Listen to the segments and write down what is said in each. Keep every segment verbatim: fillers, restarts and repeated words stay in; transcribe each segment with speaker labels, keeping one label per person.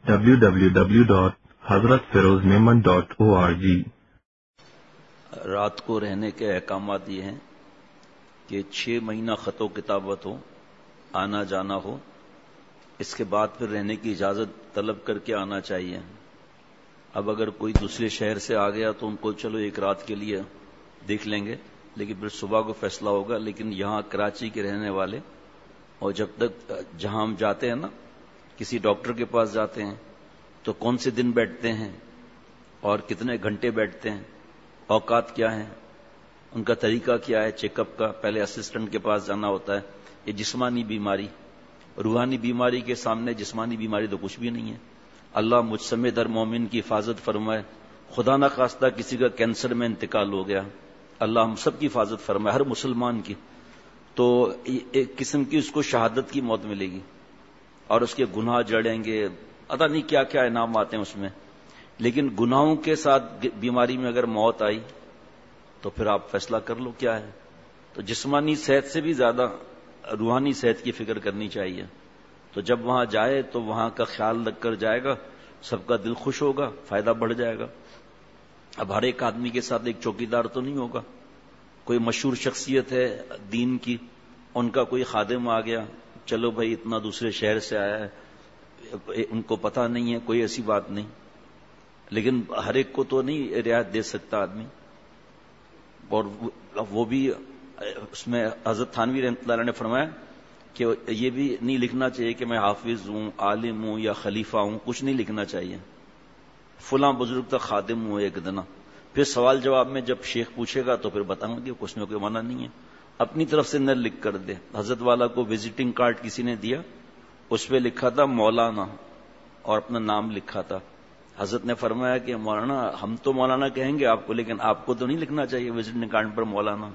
Speaker 1: W W W dot Hazrat Feroz Memon dot O R G.
Speaker 2: رات کو رہنے کے احکامات یہ ہیں کہ چھ مہینہ خط و کتابت ہو، آنا جانا ہو، اس کے بعد پھر رہنے کی اجازت طلب کر کے آنا چاہیے۔ اب اگر کوئی دوسرے شہر سے آ گیا تو ان کو چلو ایک رات کے لیے دیکھ لیں گے، لیکن پھر صبح کو فیصلہ ہوگا۔ لیکن یہاں کراچی کے رہنے والے، اور جب تک جہاں ہم جاتے ہیں نا، کسی ڈاکٹر کے پاس جاتے ہیں تو کون سے دن بیٹھتے ہیں اور کتنے گھنٹے بیٹھتے ہیں، اوقات کیا ہیں، ان کا طریقہ کیا ہے چیک اپ کا، پہلے اسسٹنٹ کے پاس جانا ہوتا ہے۔ یہ جسمانی بیماری، روحانی بیماری کے سامنے جسمانی بیماری تو کچھ بھی نہیں ہے۔ اللہ مجھ سمیت ہر مومن کی حفاظت فرمائے۔ خدا نہ خواستہ کسی کا کینسر میں انتقال ہو گیا، اللہ ہم سب کی حفاظت فرمائے، ہر مسلمان کی، تو ایک قسم کی اس کو شہادت کی موت ملے گی اور اس کے گناہ جڑیں گے، پتہ نہیں کیا کیا انعام آتے ہیں اس میں۔ لیکن گناہوں کے ساتھ بیماری میں اگر موت آئی تو پھر آپ فیصلہ کر لو کیا ہے۔ تو جسمانی صحت سے بھی زیادہ روحانی صحت کی فکر کرنی چاہیے۔ تو جب وہاں جائے تو وہاں کا خیال رکھ کر جائے گا، سب کا دل خوش ہوگا، فائدہ بڑھ جائے گا۔ اب ہر ایک آدمی کے ساتھ ایک چوکیدار تو نہیں ہوگا، کوئی مشہور شخصیت ہے دین کی، ان کا کوئی خادم آ گیا، چلو بھائی اتنا دوسرے شہر سے آیا ہے، ان کو پتہ نہیں ہے، کوئی ایسی بات نہیں۔ لیکن ہر ایک کو تو نہیں رعایت دے سکتا آدمی، اور وہ بھی اس میں حضرت تھانوی رحمۃ اللہ علیہ نے فرمایا کہ یہ بھی نہیں لکھنا چاہیے کہ میں حافظ ہوں، عالم ہوں یا خلیفہ ہوں، کچھ نہیں لکھنا چاہیے، فلاں بزرگ تک خادم ہوں ایک دن۔ پھر سوال جواب میں جب شیخ پوچھے گا تو پھر بتاؤں گے، کچھ میں کوئی منع نہیں ہے، اپنی طرف سے نہ لکھ کر دے۔ حضرت والا کو وزٹنگ کارڈ کسی نے دیا، اس پہ لکھا تھا مولانا اور اپنا نام لکھا تھا۔ حضرت نے فرمایا کہ مولانا ہم تو مولانا کہیں گے آپ کو، لیکن آپ کو تو نہیں لکھنا چاہیے وزٹنگ کارڈ پر مولانا۔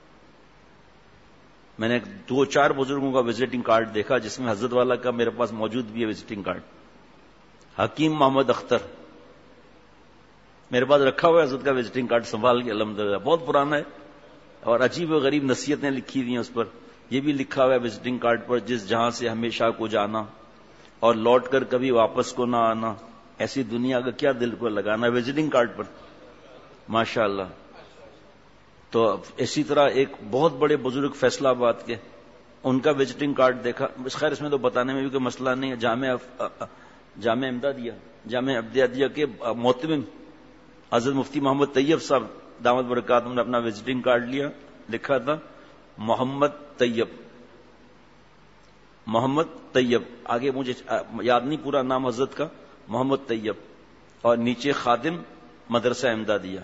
Speaker 2: میں نے دو چار بزرگوں کا وزٹنگ کارڈ دیکھا جس میں حضرت والا کا میرے پاس موجود بھی ہے وزٹنگ کارڈ۔ حکیم محمد اختر میرے پاس رکھا ہوا ہے حضرت کا وزٹنگ کارڈ سنبھال کے، الحمدللہ بہت پرانا ہے، اور عجیب و غریب نصیحتیں لکھی ہوئی ہیں اس پر۔ یہ بھی لکھا ہوا ہے وزٹنگ کارڈ پر، جس جہاں سے ہمیشہ کو جانا اور لوٹ کر کبھی واپس کو نہ آنا، ایسی دنیا کا کیا دل کو لگانا وزٹنگ کارڈ پر، ماشاءاللہ۔ تو اسی طرح ایک بہت بڑے بزرگ فیصلہ آباد کے، ان کا وزٹنگ کارڈ دیکھا، خیر اس میں تو بتانے میں بھی کوئی مسئلہ نہیں ہے۔ جامع جامع امدادیہ جامع امدادیہ کے محتمم حضرت مفتی محمد طیب صاحب دامت برکاتہم نے اپنا وزٹنگ کارڈ لیا، لکھا تھا محمد طیب، محمد طیب، آگے مجھے یاد نہیں پورا نام حضرت کا، محمد طیب، اور نیچے خادم مدرسہ امدادیہ۔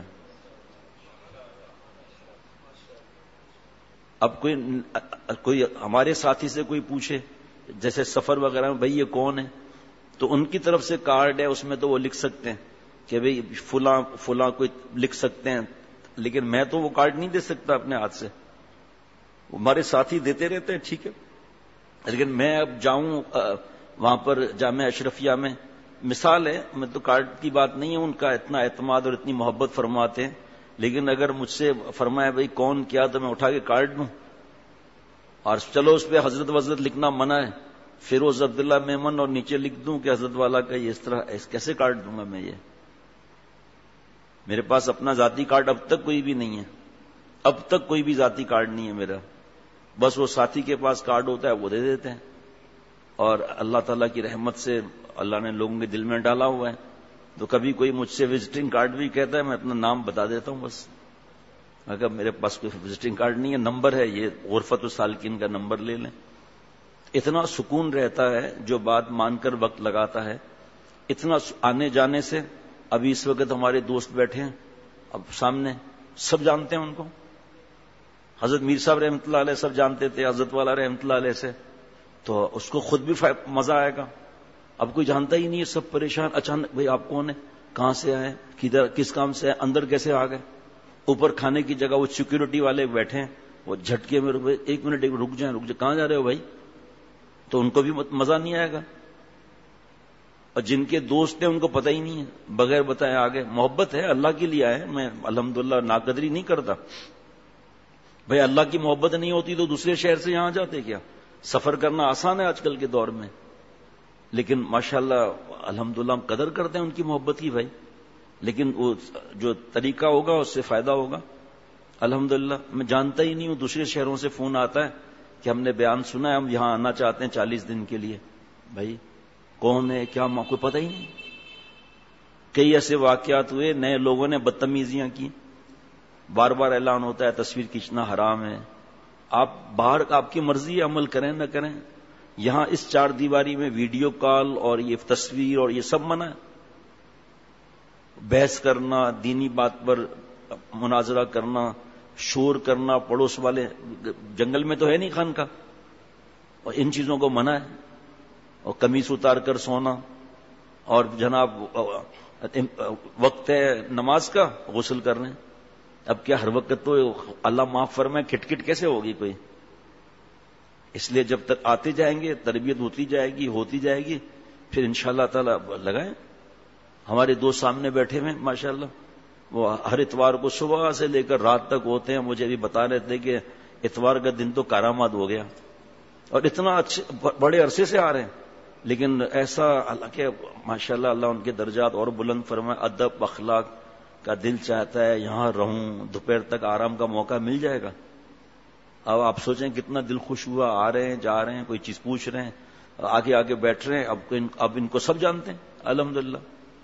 Speaker 2: اب کوئی کوئی ہمارے ساتھی سے کوئی پوچھے جیسے سفر وغیرہ میں، بھائی یہ کون ہے، تو ان کی طرف سے کارڈ ہے، اس میں تو وہ لکھ سکتے ہیں کہ بھئی فلاں فلاں کوئی لکھ سکتے ہیں، لیکن میں تو وہ کارڈ نہیں دے سکتا اپنے ہاتھ سے، ہمارے ساتھی دیتے رہتے ہیں، ٹھیک ہے، لیکن میں اب جاؤں وہاں پر جامعہ اشرفیہ میں، مثال ہے، میں تو کارڈ کی بات نہیں ہے، ان کا اتنا اعتماد اور اتنی محبت فرماتے ہیں، لیکن اگر مجھ سے فرمایا بھئی کون کیا تو میں اٹھا کے کارڈ دوں، اور چلو اس پہ حضرت وزرت لکھنا منع ہے، فیروز عبداللہ میمن اور نیچے لکھ دوں کہ حضرت والا کا، یہ اس طرح کیسے کارڈ دوں گا میں؟ یہ میرے پاس اپنا ذاتی کارڈ اب تک کوئی بھی نہیں ہے، اب تک کوئی بھی ذاتی کارڈ نہیں ہے میرا، بس وہ ساتھی کے پاس کارڈ ہوتا ہے وہ دے دیتے ہیں، اور اللہ تعالیٰ کی رحمت سے اللہ نے لوگوں کے دل میں ڈالا ہوا ہے، تو کبھی کوئی مجھ سے وزٹنگ کارڈ بھی کہتا ہے میں اپنا نام بتا دیتا ہوں بس، اگر میرے پاس کوئی وزٹنگ کارڈ نہیں ہے، نمبر ہے یہ غرفت السالکین کا نمبر لے لیں۔ اتنا سکون رہتا ہے جو بات مان کر وقت لگاتا ہے، اتنا آنے جانے سے۔ ابھی اس وقت ہمارے دوست بیٹھے ہیں اب سامنے، سب جانتے ہیں ان کو، حضرت میر صاحب رحمۃ اللہ علیہ سب جانتے تھے، حضرت والا رحمۃ اللہ علیہ سے، تو اس کو خود بھی مزہ آئے گا۔ اب کوئی جانتا ہی نہیں ہے، سب پریشان، اچانک بھئی آپ کون ہیں، کہاں سے آئے، کدھر کس کام سے آئے، اندر کیسے آ گئے۔ اوپر کھانے کی جگہ وہ سیکورٹی والے بیٹھے ہیں، وہ جھٹکے میں ایک منٹ ایک رک جائیں رک جائیں کہاں جا رہے ہو بھائی، تو ان کو بھی مزہ نہیں آئے گا، اور جن کے دوست ہیں ان کو پتہ ہی نہیں ہے، بغیر بتائے آگے۔ محبت ہے، اللہ کے لیے آئے، میں الحمدللہ ناقدری نہیں کرتا، بھائی اللہ کی محبت نہیں ہوتی تو دوسرے شہر سے یہاں جاتے کیا؟ سفر کرنا آسان ہے آج کل کے دور میں، لیکن ماشاءاللہ الحمدللہ ہم قدر کرتے ہیں ان کی محبت کی بھائی، لیکن وہ جو طریقہ ہوگا اس سے فائدہ ہوگا. الحمدللہ میں جانتا ہی نہیں ہوں، دوسرے شہروں سے فون آتا ہے کہ ہم نے بیان سنا ہے، ہم یہاں آنا چاہتے ہیں چالیس دن کے لیے. بھائی کون ہے کیا کوئی پتہ ہی نہیں. کئی ایسے واقعات ہوئے، نئے لوگوں نے بدتمیزیاں کی، بار بار اعلان ہوتا ہے تصویر کھینچنا حرام ہے. آپ باہر آپ کی مرضی ہے، عمل کریں نہ کریں. یہاں اس چار دیواری میں ویڈیو کال اور یہ تصویر اور یہ سب منع ہے. بحث کرنا، دینی بات پر مناظرہ کرنا، شور کرنا، پڑوس والے جنگل میں تو ہے نہیں خان کا، اور ان چیزوں کو منع ہے. اور قمیص اتار کر سونا، اور جناب وقت ہے نماز کا غسل کر رہے ہیں. اب کیا ہر وقت تو اللہ معاف فرمائے کھٹ کھٹ کیسے ہوگی کوئی؟ اس لیے جب تک آتے جائیں گے تربیت ہوتی جائے گی ہوتی جائے گی، پھر انشاءاللہ تعالی لگائیں. ہمارے دو سامنے بیٹھے ہوئے ماشاءاللہ، وہ ہر اتوار کو صبح سے لے کر رات تک ہوتے ہیں. مجھے بھی بتا رہے تھے کہ اتوار کا دن تو کارآمد ہو گیا، اور اتنا اچھے بڑے عرصے سے آ رہے ہیں. لیکن ایسا اللہ کے ماشاءاللہ اللہ ان کے درجات اور بلند فرمائے. ادب اخلاق کا دل چاہتا ہے یہاں رہوں، دوپہر تک آرام کا موقع مل جائے گا. اب آپ سوچیں کتنا دل خوش ہوا، آ رہے ہیں جا رہے ہیں، کوئی چیز پوچھ رہے ہیں، آگے آگے بیٹھ رہے ہیں. اب ان, اب ان کو سب جانتے ہیں الحمدللہ.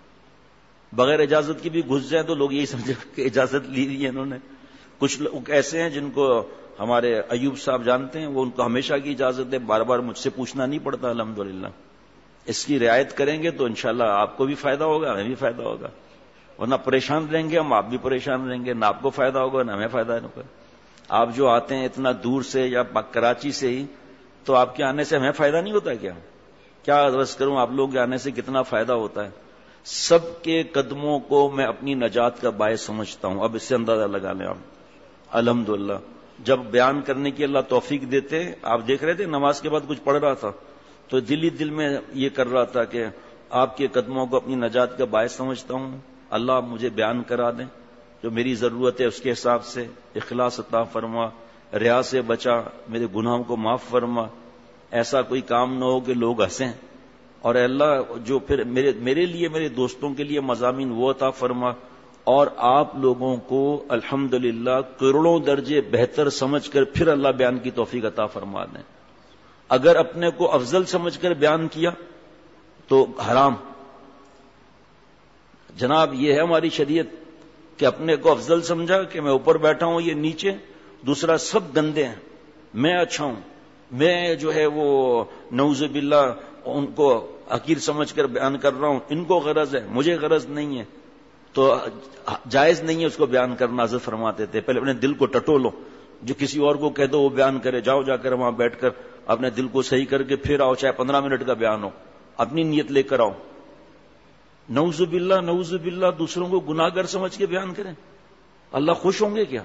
Speaker 2: بغیر اجازت کی بھی گھس جائیں تو لوگ یہی سمجھے کہ اجازت لی ہے انہوں نے. کچھ لوگ ایسے ہیں جن کو ہمارے ایوب صاحب جانتے ہیں، وہ ان کو ہمیشہ کی اجازت ہے، بار بار مجھ سے پوچھنا نہیں پڑتا الحمدللہ. اس کی رعایت کریں گے تو انشاءاللہ آپ کو بھی فائدہ ہوگا، ہمیں بھی فائدہ ہوگا. ورنہ پریشان رہیں گے ہم، آپ بھی پریشان رہیں گے، نہ آپ کو فائدہ ہوگا نہ ہمیں فائدہ ہوگا. آپ جو آتے ہیں اتنا دور سے یا کراچی سے ہی، تو آپ کے آنے سے ہمیں فائدہ نہیں ہوتا کیا؟ کیا عرض کروں آپ لوگ کے آنے سے کتنا فائدہ ہوتا ہے. سب کے قدموں کو میں اپنی نجات کا باعث سمجھتا ہوں. اب اس سے اندازہ لگا لیں آپ. الحمدللہ جب بیان کرنے کی اللہ توفیق دیتے، آپ دیکھ رہے تھے نماز کے بعد کچھ پڑھ رہا تھا تو دل ہی دل میں یہ کر رہا تھا کہ آپ کے قدموں کو اپنی نجات کا باعث سمجھتا ہوں. اللہ مجھے بیان کرا دیں جو میری ضرورت ہے اس کے حساب سے. اخلاص عطا فرما، ریا سے بچا، میرے گناہوں کو معاف فرما. ایسا کوئی کام نہ ہو کہ لوگ ہنسیں. اور اے اللہ جو پھر میرے میرے لیے میرے دوستوں کے لیے مضامین وہ عطا فرما، اور آپ لوگوں کو الحمدللہ کروڑوں درجے بہتر سمجھ کر پھر اللہ بیان کی توفیق عطا فرما دیں. اگر اپنے کو افضل سمجھ کر بیان کیا تو حرام. جناب یہ ہے ہماری شریعت کہ اپنے کو افضل سمجھا کہ میں اوپر بیٹھا ہوں یہ نیچے، دوسرا سب گندے ہیں، میں اچھا ہوں، میں جو ہے وہ نعوذ باللہ ان کو حقیر سمجھ کر بیان کر رہا ہوں، ان کو غرض ہے مجھے غرض نہیں ہے. تو جائز نہیں ہے اس کو بیان کرنا. حضرت فرماتے تھے پہلے اپنے دل کو ٹٹولو، جو کسی اور کو کہہ دو وہ بیان کرے، جاؤ جا کر وہاں بیٹھ کر اپنے دل کو صحیح کر کے پھر آؤ، چاہے پندرہ منٹ کا بیان ہو، اپنی نیت لے کر آؤ. نعوذ باللہ نعوذ باللہ دوسروں کو گناہ گر سمجھ کے بیان کریں، اللہ خوش ہوں گے کیا؟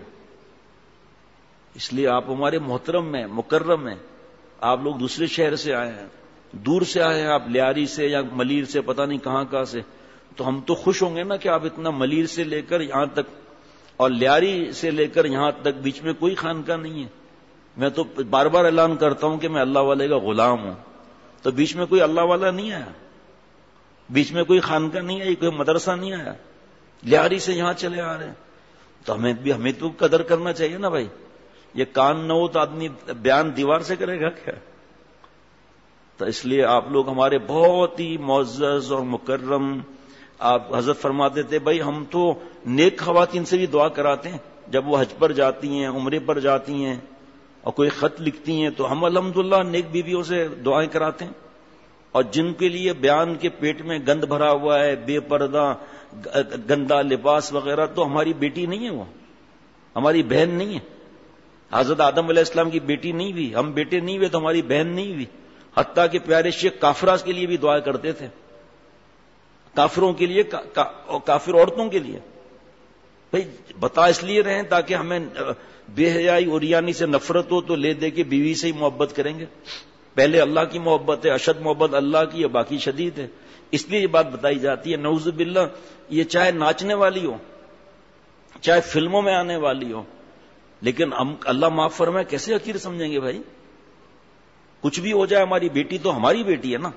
Speaker 2: اس لیے آپ ہمارے محترم ہیں، مکرم ہیں. آپ لوگ دوسرے شہر سے آئے ہیں، دور سے آئے ہیں، آپ لیاری سے یا ملیر سے پتہ نہیں کہاں کہاں سے، تو ہم تو خوش ہوں گے نا کہ آپ اتنا ملیر سے لے کر یہاں تک اور لیاری سے لے کر یہاں تک بیچ میں کوئی خانقاہ نہیں ہے. میں تو بار بار اعلان کرتا ہوں کہ میں اللہ والے کا غلام ہوں، تو بیچ میں کوئی اللہ والا نہیں آیا، بیچ میں کوئی خانقاہ نہیں آئی، کوئی مدرسہ نہیں آیا، لیاری سے یہاں چلے آ رہے ہیں. تو ہمیں بھی ہمیں تو قدر کرنا چاہیے نا بھائی. یہ کان نہ ہو تو آدمی بیان دیوار سے کرے گا کیا؟ تو اس لیے آپ لوگ ہمارے بہت ہی معزز اور مکرم. آپ حضرت فرماتے تھے بھائی ہم تو نیک خواتین سے بھی دعا کراتے ہیں جب وہ حج پر جاتی ہیں، عمرے پر جاتی ہیں اور کوئی خط لکھتی ہیں تو ہم الحمدللہ نیک بیویوں سے دعائیں کراتے ہیں. اور جن کے لیے بیان کے پیٹ میں گند بھرا ہوا ہے، بے پردہ گندا لباس وغیرہ، تو ہماری بیٹی نہیں ہے، وہ ہماری بہن نہیں ہے. حضرت آدم علیہ السلام کی بیٹی نہیں ہوئی، ہم بیٹے نہیں ہوئے تو ہماری بہن نہیں ہوئی. حتیٰ کہ پیارے شیخ کافراز کے لیے بھی دعا کرتے تھے، کافروں کے لیے اور کافر عورتوں کے لیے. بھائی بتا اس لیے رہے تاکہ ہمیں بے حیائی اوریانی سے نفرت ہو تو لے دے کے بیوی سے ہی محبت کریں گے. پہلے اللہ کی محبت ہے، اشد محبت اللہ کی ہے، باقی شدید ہے. اس لیے یہ بات بتائی جاتی ہے. نعوذ باللہ یہ چاہے ناچنے والی ہو، چاہے فلموں میں آنے والی ہو، لیکن ہم اللہ معاف فرمائے کیسے حقیر سمجھیں گے بھائی؟ کچھ بھی ہو جائے ہماری بیٹی تو ہماری بیٹی ہے نا.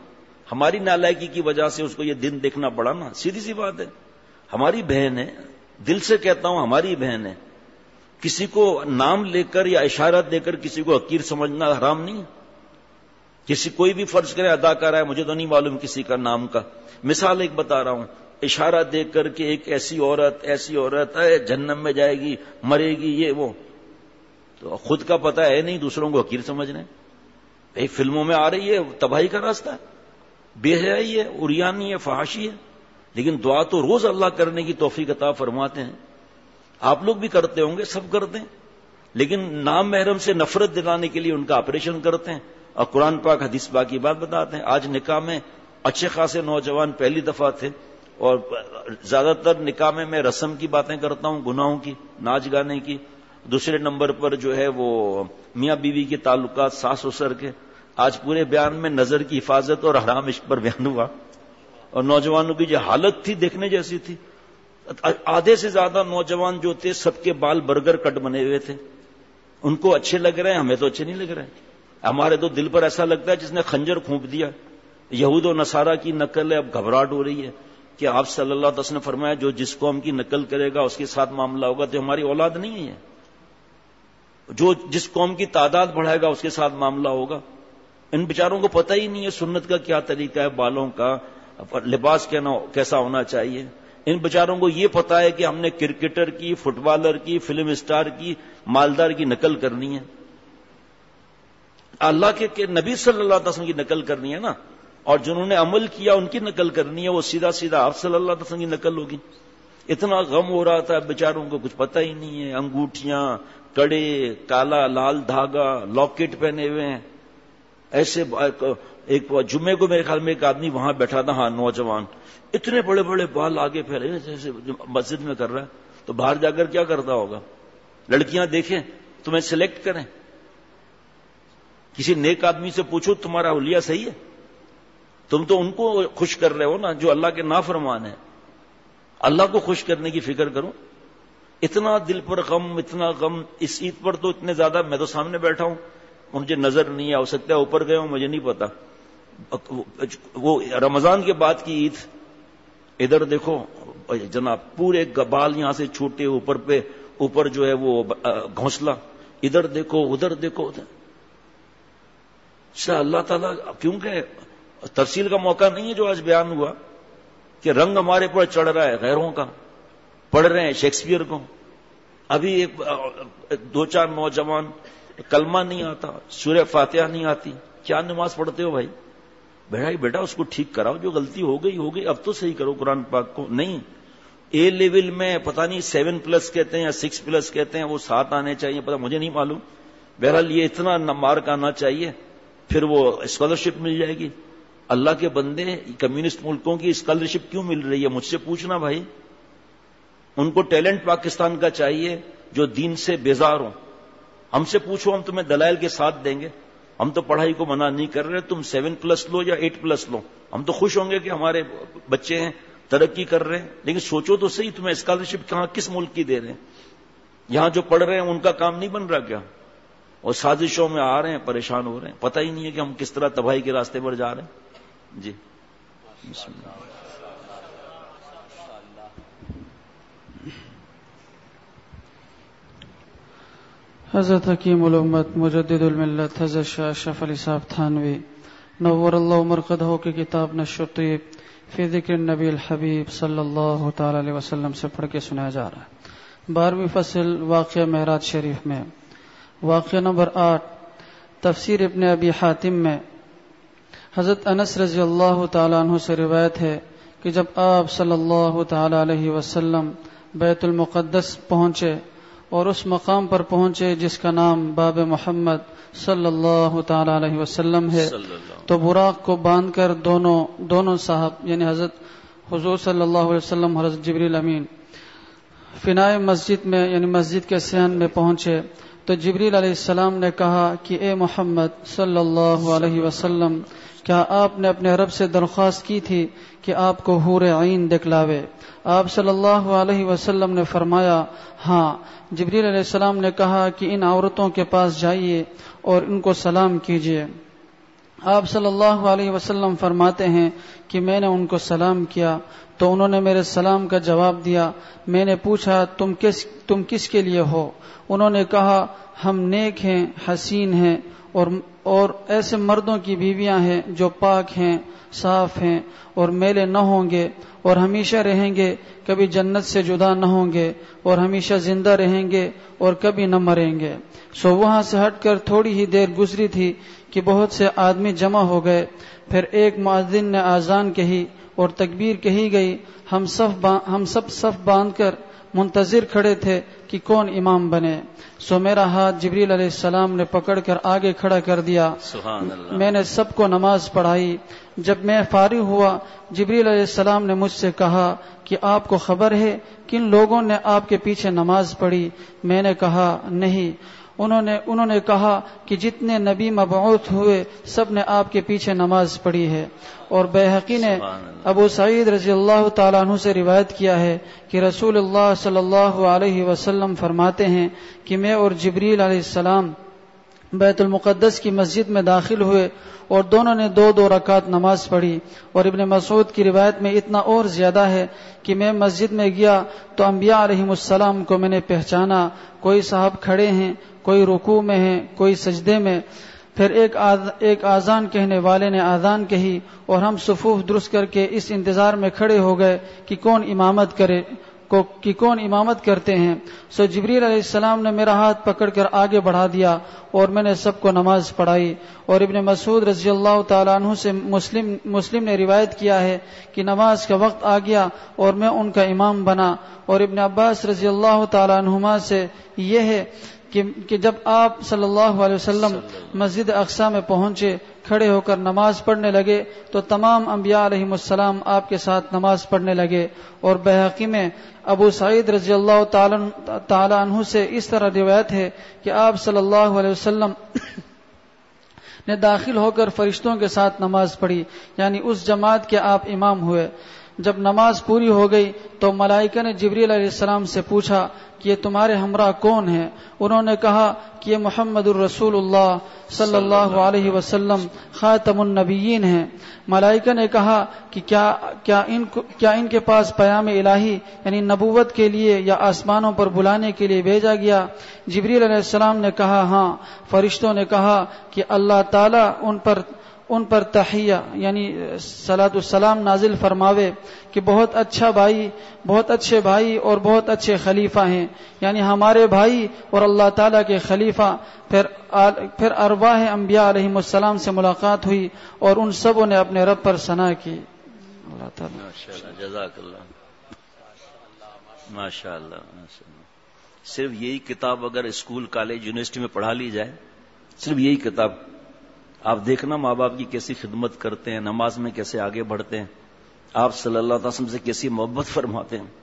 Speaker 2: ہماری نالائکی کی وجہ سے اس کو یہ دن دیکھنا پڑا نا، سیدھی سی بات ہے. ہماری بہن ہے، دل سے کہتا ہوں ہماری بہن ہے. کسی کو نام لے کر یا اشارت دے کر کسی کو حقیر سمجھنا حرام نہیں. کسی کوئی بھی فرض کرے ادا کر رہا ہے، مجھے تو نہیں معلوم کسی کا نام کا. مثال ایک بتا رہا ہوں، اشارہ دے کر کے ایک ایسی عورت ایسی عورت ہے جہنم میں جائے گی، مرے گی، یہ وہ، تو خود کا پتہ ہے نہیں، دوسروں کو حقیر سمجھنے. ایک فلموں میں آ رہی ہے، تباہی کا راستہ ہے، بے حیائی ہے، عریانی ہے، فحاشی ہے. لیکن دعا تو روز اللہ کرنے کی توفیق عطا فرماتے ہیں. آپ لوگ بھی کرتے ہوں گے، سب کرتے ہیں، لیکن نام محرم سے نفرت دلانے کے لیے ان کا آپریشن کرتے ہیں اور قرآن پاک حدیث پاک کی بات بتاتے ہیں. آج نکاح میں اچھے خاصے نوجوان پہلی دفعہ تھے، اور زیادہ تر نکاح میں میں رسم کی باتیں کرتا ہوں، گناہوں کی، ناچ گانے کی. دوسرے نمبر پر جو ہے وہ میاں بیوی کے تعلقات، ساس سسر کے. آج پورے بیان میں نظر کی حفاظت اور حرام عشق پر بیان ہوا، اور نوجوانوں کی جو حالت تھی دیکھنے جیسی تھی. آدھے سے زیادہ نوجوان جو تھے سب کے بال برگر کٹ بنے ہوئے تھے. ان کو اچھے لگ رہے ہیں، ہمیں تو اچھے نہیں لگ رہے. ہمارے تو دل پر ایسا لگتا ہے جس نے خنجر پھونک دیا. یہود و نصارہ کی نقل ہے. اب گھبراہٹ ہو رہی ہے کہ آپ صلی اللہ علیہ وسلم نے فرمایا جو جس قوم کی نقل کرے گا اس کے ساتھ معاملہ ہوگا. تو ہماری اولاد نہیں ہے. جو جس قوم کی تعداد بڑھائے گا اس کے ساتھ معاملہ ہوگا. ان بیچاروں کو پتہ ہی نہیں ہے سنت کا کیا طریقہ ہے، بالوں کا لباس کیسا ہونا چاہیے. ان بیچاروں کو یہ پتا ہے کہ ہم نے کرکٹر کی، فٹ بالر کی، فلم اسٹار کی، مالدار کی نقل کرنی ہے. اللہ کے کہ نبی صلی اللہ علیہ وسلم کی نقل کرنی ہے نا، اور جنہوں نے عمل کیا ان کی نقل کرنی ہے. وہ سیدھا سیدھا آپ صلی اللہ علیہ وسلم کی نقل ہوگی. اتنا غم ہو رہا تھا بیچاروں کو، کچھ پتہ ہی نہیں ہے. انگوٹھیاں، کڑے، کالا لال دھاگا، لاکٹ پہنے ہوئے ہیں. ایسے ایک جمعے کو میرے خیال میں ایک آدمی وہاں بیٹھا تھا، ہاں نوجوان، اتنے بڑے بڑے بال آگے پھیلے جیسے مسجد میں کر رہا ہے. تو باہر جا کر کیا کرتا ہوگا؟ لڑکیاں دیکھیں تمہیں سلیکٹ کریں. کسی نیک آدمی سے پوچھو تمہارا حلیہ صحیح ہے؟ تم تو ان کو خوش کر رہے ہو نا جو اللہ کے نافرمان ہیں. اللہ کو خوش کرنے کی فکر کرو. اتنا دل پر غم، اتنا غم. اس عید پر تو اتنے زیادہ، میں تو سامنے بیٹھا ہوں، مجھے نظر نہیں آ سکتا ہے اوپر گئے ہوں مجھے نہیں پتا. وہ رمضان کے بعد کی عید، ادھر دیکھو جناب پورے بال یہاں سے چھوٹے، اوپر پہ اوپر جو ہے وہ گھونسلہ، ادھر دیکھو ادھر دیکھو. اللہ تعالیٰ کیونکہ تفصیل کا موقع نہیں ہے جو آج بیان ہوا کہ رنگ ہمارے پر چڑھ رہا ہے غیروں کا. پڑھ رہے ہیں شیکسپیئر کو. ابھی ایک دو چار نوجوان کلمہ نہیں آتا، سورہ فاتحہ نہیں آتی، کیا نماز پڑھتے ہو بھائی؟ بیٹا بیٹا اس کو ٹھیک کراؤ، جو غلطی ہو گئی ہو گئی، اب تو صحیح کرو قرآن پاک کو. نہیں، اے لیول میں پتہ نہیں سیون پلس کہتے ہیں یا سکس پلس کہتے ہیں، وہ سات آنے چاہیے، پتہ مجھے نہیں معلوم. بہرحال یہ اتنا مارک آنا چاہیے، پھر وہ اسکالرشپ مل جائے گی. اللہ کے بندے، کمیونسٹ ملکوں کی اسکالرشپ کیوں مل رہی ہے؟ مجھ سے پوچھنا بھائی. ان کو ٹیلنٹ پاکستان کا چاہیے جو دین سے بیزار ہوں. ہم سے پوچھو، ہم تمہیں دلائل کے ساتھ دیں گے. ہم تو پڑھائی کو منع نہیں کر رہے، تم سیون پلس لو یا ایٹ پلس لو، ہم تو خوش ہوں گے کہ ہمارے بچے ہیں ترقی کر رہے ہیں. لیکن سوچو تو صحیح، تمہیں اسکالرشپ کہاں کس ملک کی دے رہے ہیں؟ یہاں جو پڑھ رہے ہیں ان کا کام نہیں بن رہا کیا؟ اور سازشوں میں آ رہے ہیں، پریشان ہو رہے ہیں. پتہ ہی نہیں ہے کہ ہم کس طرح تباہی کے راستے پر جا رہے ہیں. جی بسم اللہ.
Speaker 3: حضرت حکیم الامت مجدد الملت حضرت شاہ اشرف علی صاحب تھانوی نور اللہ مرقدہ کی کتاب نشر الطیب فی ذکر النبی الحبیب صلی اللہ تعالی علیہ وسلم سے پڑھ کے سنایا جا رہا ہے. بارہویں فصل واقعہ معراج شریف میں. واقعہ نمبر آٹھ. تفسیر ابن ابی حاتم میں حضرت انس رضی اللہ تعالیٰ عنہ سے روایت ہے کہ جب آپ صلی اللہ تعالیٰ علیہ وسلم بیت المقدس پہنچے اور اس مقام پر پہنچے جس کا نام باب محمد صلی اللہ تعالیٰ علیہ وسلم ہے، تو براق کو باندھ کر دونوں دونوں صاحب یعنی حضرت حضور صلی اللہ علیہ وسلم حضرت جبریل امین فنائے مسجد میں یعنی مسجد کے صحن میں پہنچے تو جبریل علیہ السلام نے کہا کہ اے محمد صلی اللہ علیہ وسلم، کیا آپ نے اپنے رب سے درخواست کی تھی کہ آپ کو حور عین دکھلاوے؟ آپ صلی اللہ علیہ وسلم نے فرمایا ہاں. جبریل علیہ السلام نے کہا کہ ان عورتوں کے پاس جائیے اور ان کو سلام کیجیے. آپ صلی اللہ علیہ وسلم فرماتے ہیں کہ میں نے ان کو سلام کیا تو انہوں نے میرے سلام کا جواب دیا. میں نے پوچھا تم کس تم کس کے لیے ہو؟ انہوں نے کہا ہم نیک ہیں، حسین ہیں، اور اور ایسے مردوں کی بیویاں ہیں جو پاک ہیں، صاف ہیں اور میلے نہ ہوں گے اور ہمیشہ رہیں گے، کبھی جنت سے جدا نہ ہوں گے اور ہمیشہ زندہ رہیں گے اور کبھی نہ مریں گے. سو وہاں سے ہٹ کر تھوڑی ہی دیر گزری تھی کہ بہت سے آدمی جمع ہو گئے. پھر ایک مؤذن نے اذان کہی اور تکبیر کہی گئی. ہم صف ہم سب صف باندھ کر منتظر کھڑے تھے کہ کون امام بنے. سو میرا ہاتھ جبریل علیہ السلام نے پکڑ کر آگے کھڑا کر دیا.
Speaker 2: سبحان اللہ.
Speaker 3: میں نے سب کو نماز پڑھائی. جب میں فارغ ہوا جبریل علیہ السلام نے مجھ سے کہا کہ آپ کو خبر ہے کن لوگوں نے آپ کے پیچھے نماز پڑھی؟ میں نے کہا نہیں. انہوں نے انہوں نے کہا کہ جتنے نبی مبعوث ہوئے سب نے آپ کے پیچھے نماز پڑھی ہے. اور بیہقی نے ابو سعید رضی اللہ تعالیٰ عنہ سے روایت کیا ہے کہ رسول اللہ صلی اللہ علیہ وسلم فرماتے ہیں کہ میں اور جبریل علیہ السلام بیت المقدس کی مسجد میں داخل ہوئے اور دونوں نے دو دو رکعت نماز پڑھی. اور ابن مسعود کی روایت میں اتنا اور زیادہ ہے کہ میں مسجد میں گیا تو انبیاء علیہم السلام کو میں نے پہچانا. کوئی صاحب کھڑے ہیں، کوئی رکوع میں ہیں، کوئی سجدے میں. پھر ایک آذ... ایک آذان کہنے والے نے آذان کہی اور ہم صفوف درست کر کے اس انتظار میں کھڑے ہو گئے کہ کون امامت کرے کو کہ کون امامت کرتے ہیں. سو جبریل علیہ السلام نے میرا ہاتھ پکڑ کر آگے بڑھا دیا اور میں نے سب کو نماز پڑھائی. اور ابن مسعود رضی اللہ تعالیٰ عنہ سے مسلم مسلم نے روایت کیا ہے کہ نماز کا وقت آ گیا اور میں ان کا امام بنا. اور ابن عباس رضی اللہ تعالیٰ عنہما سے یہ ہے کہ جب آپ صلی اللہ علیہ وسلم مسجد اقصی میں پہنچے، کھڑے ہو کر نماز پڑھنے لگے تو تمام انبیاء علیہم السلام آپ کے ساتھ نماز پڑھنے لگے. اور بیہقی میں ابو سعید رضی اللہ تعالی عنہ سے اس طرح روایت ہے کہ آپ صلی اللہ علیہ وسلم نے داخل ہو کر فرشتوں کے ساتھ نماز پڑھی، یعنی اس جماعت کے آپ امام ہوئے. جب نماز پوری ہو گئی تو ملائکہ نے جبریل علیہ السلام سے پوچھا کہ یہ تمہارے ہمراہ کون ہیں؟ انہوں نے کہا کہ یہ محمد الرسول اللہ صلی اللہ علیہ وسلم خاتم النبیین ہیں. ملائکہ نے کہا کہ کیا کیا ان کو کیا ان کے پاس پیام الہی یعنی نبوت کے لیے یا آسمانوں پر بلانے کے لیے بھیجا گیا؟ جبریل علیہ السلام نے کہا ہاں. فرشتوں نے کہا کہ اللہ تعالیٰ ان پر ان پر تحیہ یعنی صلاۃ السلام نازل فرماوے کہ بہت اچھا بھائی، بہت اچھے بھائی اور بہت اچھے خلیفہ ہیں، یعنی ہمارے بھائی اور اللہ تعالیٰ کے خلیفہ. پھر پھر ارواح انبیاء علیہم السلام سے ملاقات ہوئی اور ان سبوں نے اپنے رب پر ثنا کی. اللہ تعالیٰ
Speaker 2: ماشاءاللہ، جزاک اللہ، ماشاءاللہ. صرف یہی کتاب اگر اسکول، کالج، یونیورسٹی میں پڑھا لی جائے، صرف یہی کتاب، آپ دیکھنا ماں باپ کی کیسی خدمت کرتے ہیں، نماز میں کیسے آگے بڑھتے ہیں، آپ صلی اللہ علیہ وسلم سے کیسی محبت فرماتے ہیں.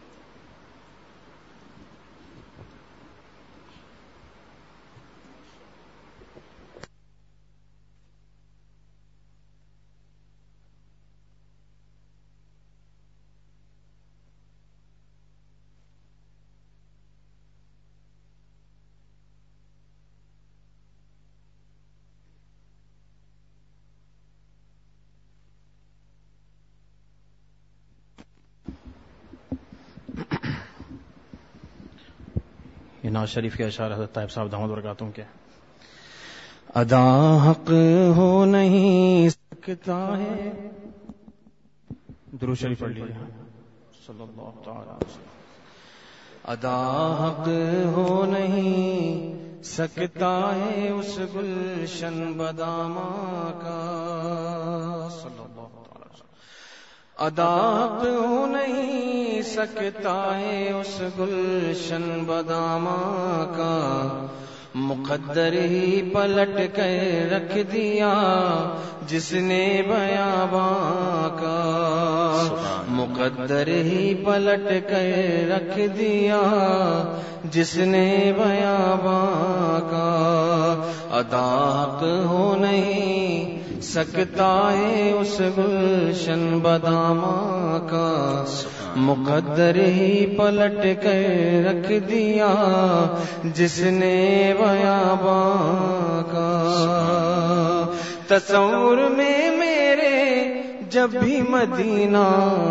Speaker 4: یہ نواز شریف کے اشعار حضرت طیب صاحب دامت برکاتہم کے. ادا حق ہو نہیں سکتا ہے، درود شریف پڑھ لیجیے صلی اللہ تعالی وسلم. ادا حق ہو نہیں سکتا ہے اس گلشن بدامہ کا، صلی اللہ تعالی وسلم. ادا حق ہو نہیں سکتا ہے اس گلشن بدامہ کا، مقدر ہی پلٹ کر رکھ دیا جس نے بیاباں کا، مقدر ہی پلٹ کر رکھ دیا جس نے بیاباں کا. ادا حق ہو نہیں سکتا ہے اس گلشن بدامہ کا، مقدر ہی پلٹ کر رکھ دیا جس نے بیاباں کا. تصور میں میرے جب بھی مدینہ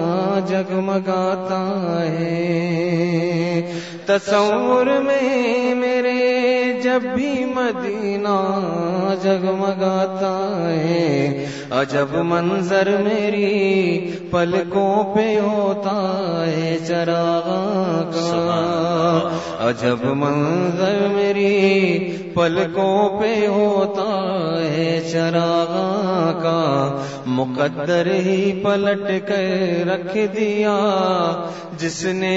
Speaker 4: جگمگاتا ہے، تصور میں میرے جب بھی مدینہ جگمگاتا ہے، عجب منظر میری پلکوں پہ ہوتا ہے چراغاں کا، عجب منظر میری پلکوں پہ ہوتا ہے چراغاں کا، مقدر ہی پلٹ کر رکھ دیا جس نے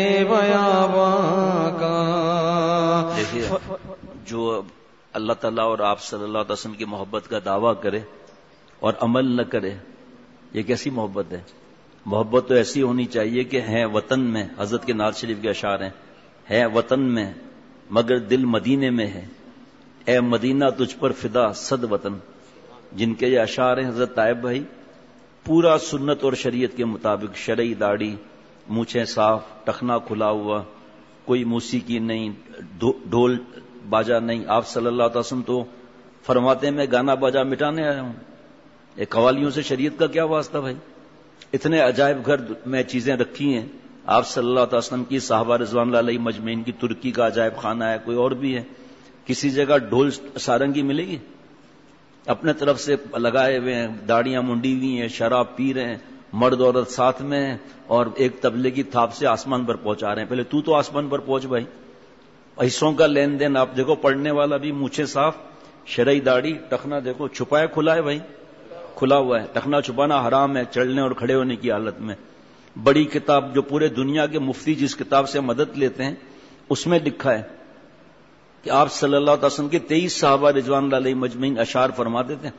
Speaker 4: بیاباں کا۔
Speaker 2: دیکھیے، جو اللہ تعالیٰ اور آپ صلی اللہ علیہ وسلم کی محبت کا دعویٰ کرے اور عمل نہ کرے، یہ کیسی محبت ہے؟ محبت تو ایسی ہونی چاہیے کہ ہیں وطن میں، حضرت کے نعت شریف کے اشعار ہیں، ہے وطن میں مگر دل مدینے میں ہے، اے مدینہ تجھ پر فدا صد وطن، جن کے یہ اشعار ہیں حضرت طائب بھائی، پورا سنت اور شریعت کے مطابق، شرعی داڑھی، مونچھیں صاف، ٹخنا کھلا ہوا، کوئی موسیقی نہیں، ڈھول باجا نہیں۔ آپ صلی اللہ علیہ وسلم تو فرماتے ہیں میں گانا باجا مٹانے آیا ہوں، یہ قوالیوں سے شریعت کا کیا واسطہ بھائی؟ اتنے عجائب گھر میں چیزیں رکھی ہیں آپ صلی اللہ علیہ وسلم کی، صحابہ رضوان اللہ علیہ مجمعین کی، ترکی کا عجائب خانہ ہے، کوئی اور بھی ہے، کسی جگہ ڈھول سارنگی ملے گی؟ اپنے طرف سے لگائے ہوئے ہیں، داڑیاں منڈی ہوئی ہیں، شراب پی رہے ہیں، مرد عورت ساتھ میں ہیں، اور ایک تبلے کی تھاپ سے آسمان پر پہنچا رہے ہیں۔ پہلے تو تو آسمان پر پہنچ بھائی۔ پیسوں کا لین دین آپ دیکھو، پڑھنے والا بھی مونچھیں صاف، شرعی داڑھی، ٹخنا دیکھو چھپایا کھلا ہے بھائی، کھلا ہوا ہے، ٹخنا چھپانا حرام ہے چلنے اور کھڑے ہونے کی حالت میں۔ بڑی کتاب جو پورے دنیا کے مفتی جس کتاب سے مدد لیتے ہیں، اس میں لکھا ہے کہ آپ صلی اللہ علیہ وسلم کے تیئیس صحابہ رضوان اللہ علیہ مجمعین اشعار فرماتے تھے،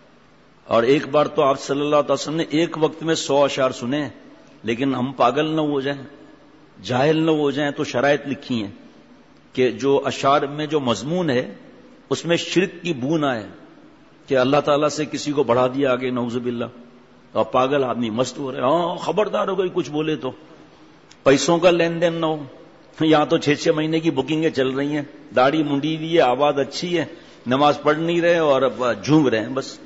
Speaker 2: اور ایک بار تو آپ صلی اللہ علیہ وسلم نے ایک وقت میں سو اشعار سنے ہیں، لیکن ہم پاگل نہ ہو جائیں، جاہل نہ ہو جائیں، تو شرائط لکھی ہیں کہ جو اشعار میں جو مضمون ہے اس میں شرک کی بو نہ ہے، کہ اللہ تعالیٰ سے کسی کو بڑھا دیا آگے، نعوذ باللہ، اور پاگل آدمی مست ہو رہے، ہاں خبردار ہو گئی کچھ بولے تو، پیسوں کا لین دین نہ ہو، یہاں تو چھ چھ مہینے کی بکنگیں چل رہی ہیں، داڑھی منڈی ہوئی ہے، آواز اچھی ہے، نماز پڑھ نہیں رہے اور جھوم رہے ہیں بس۔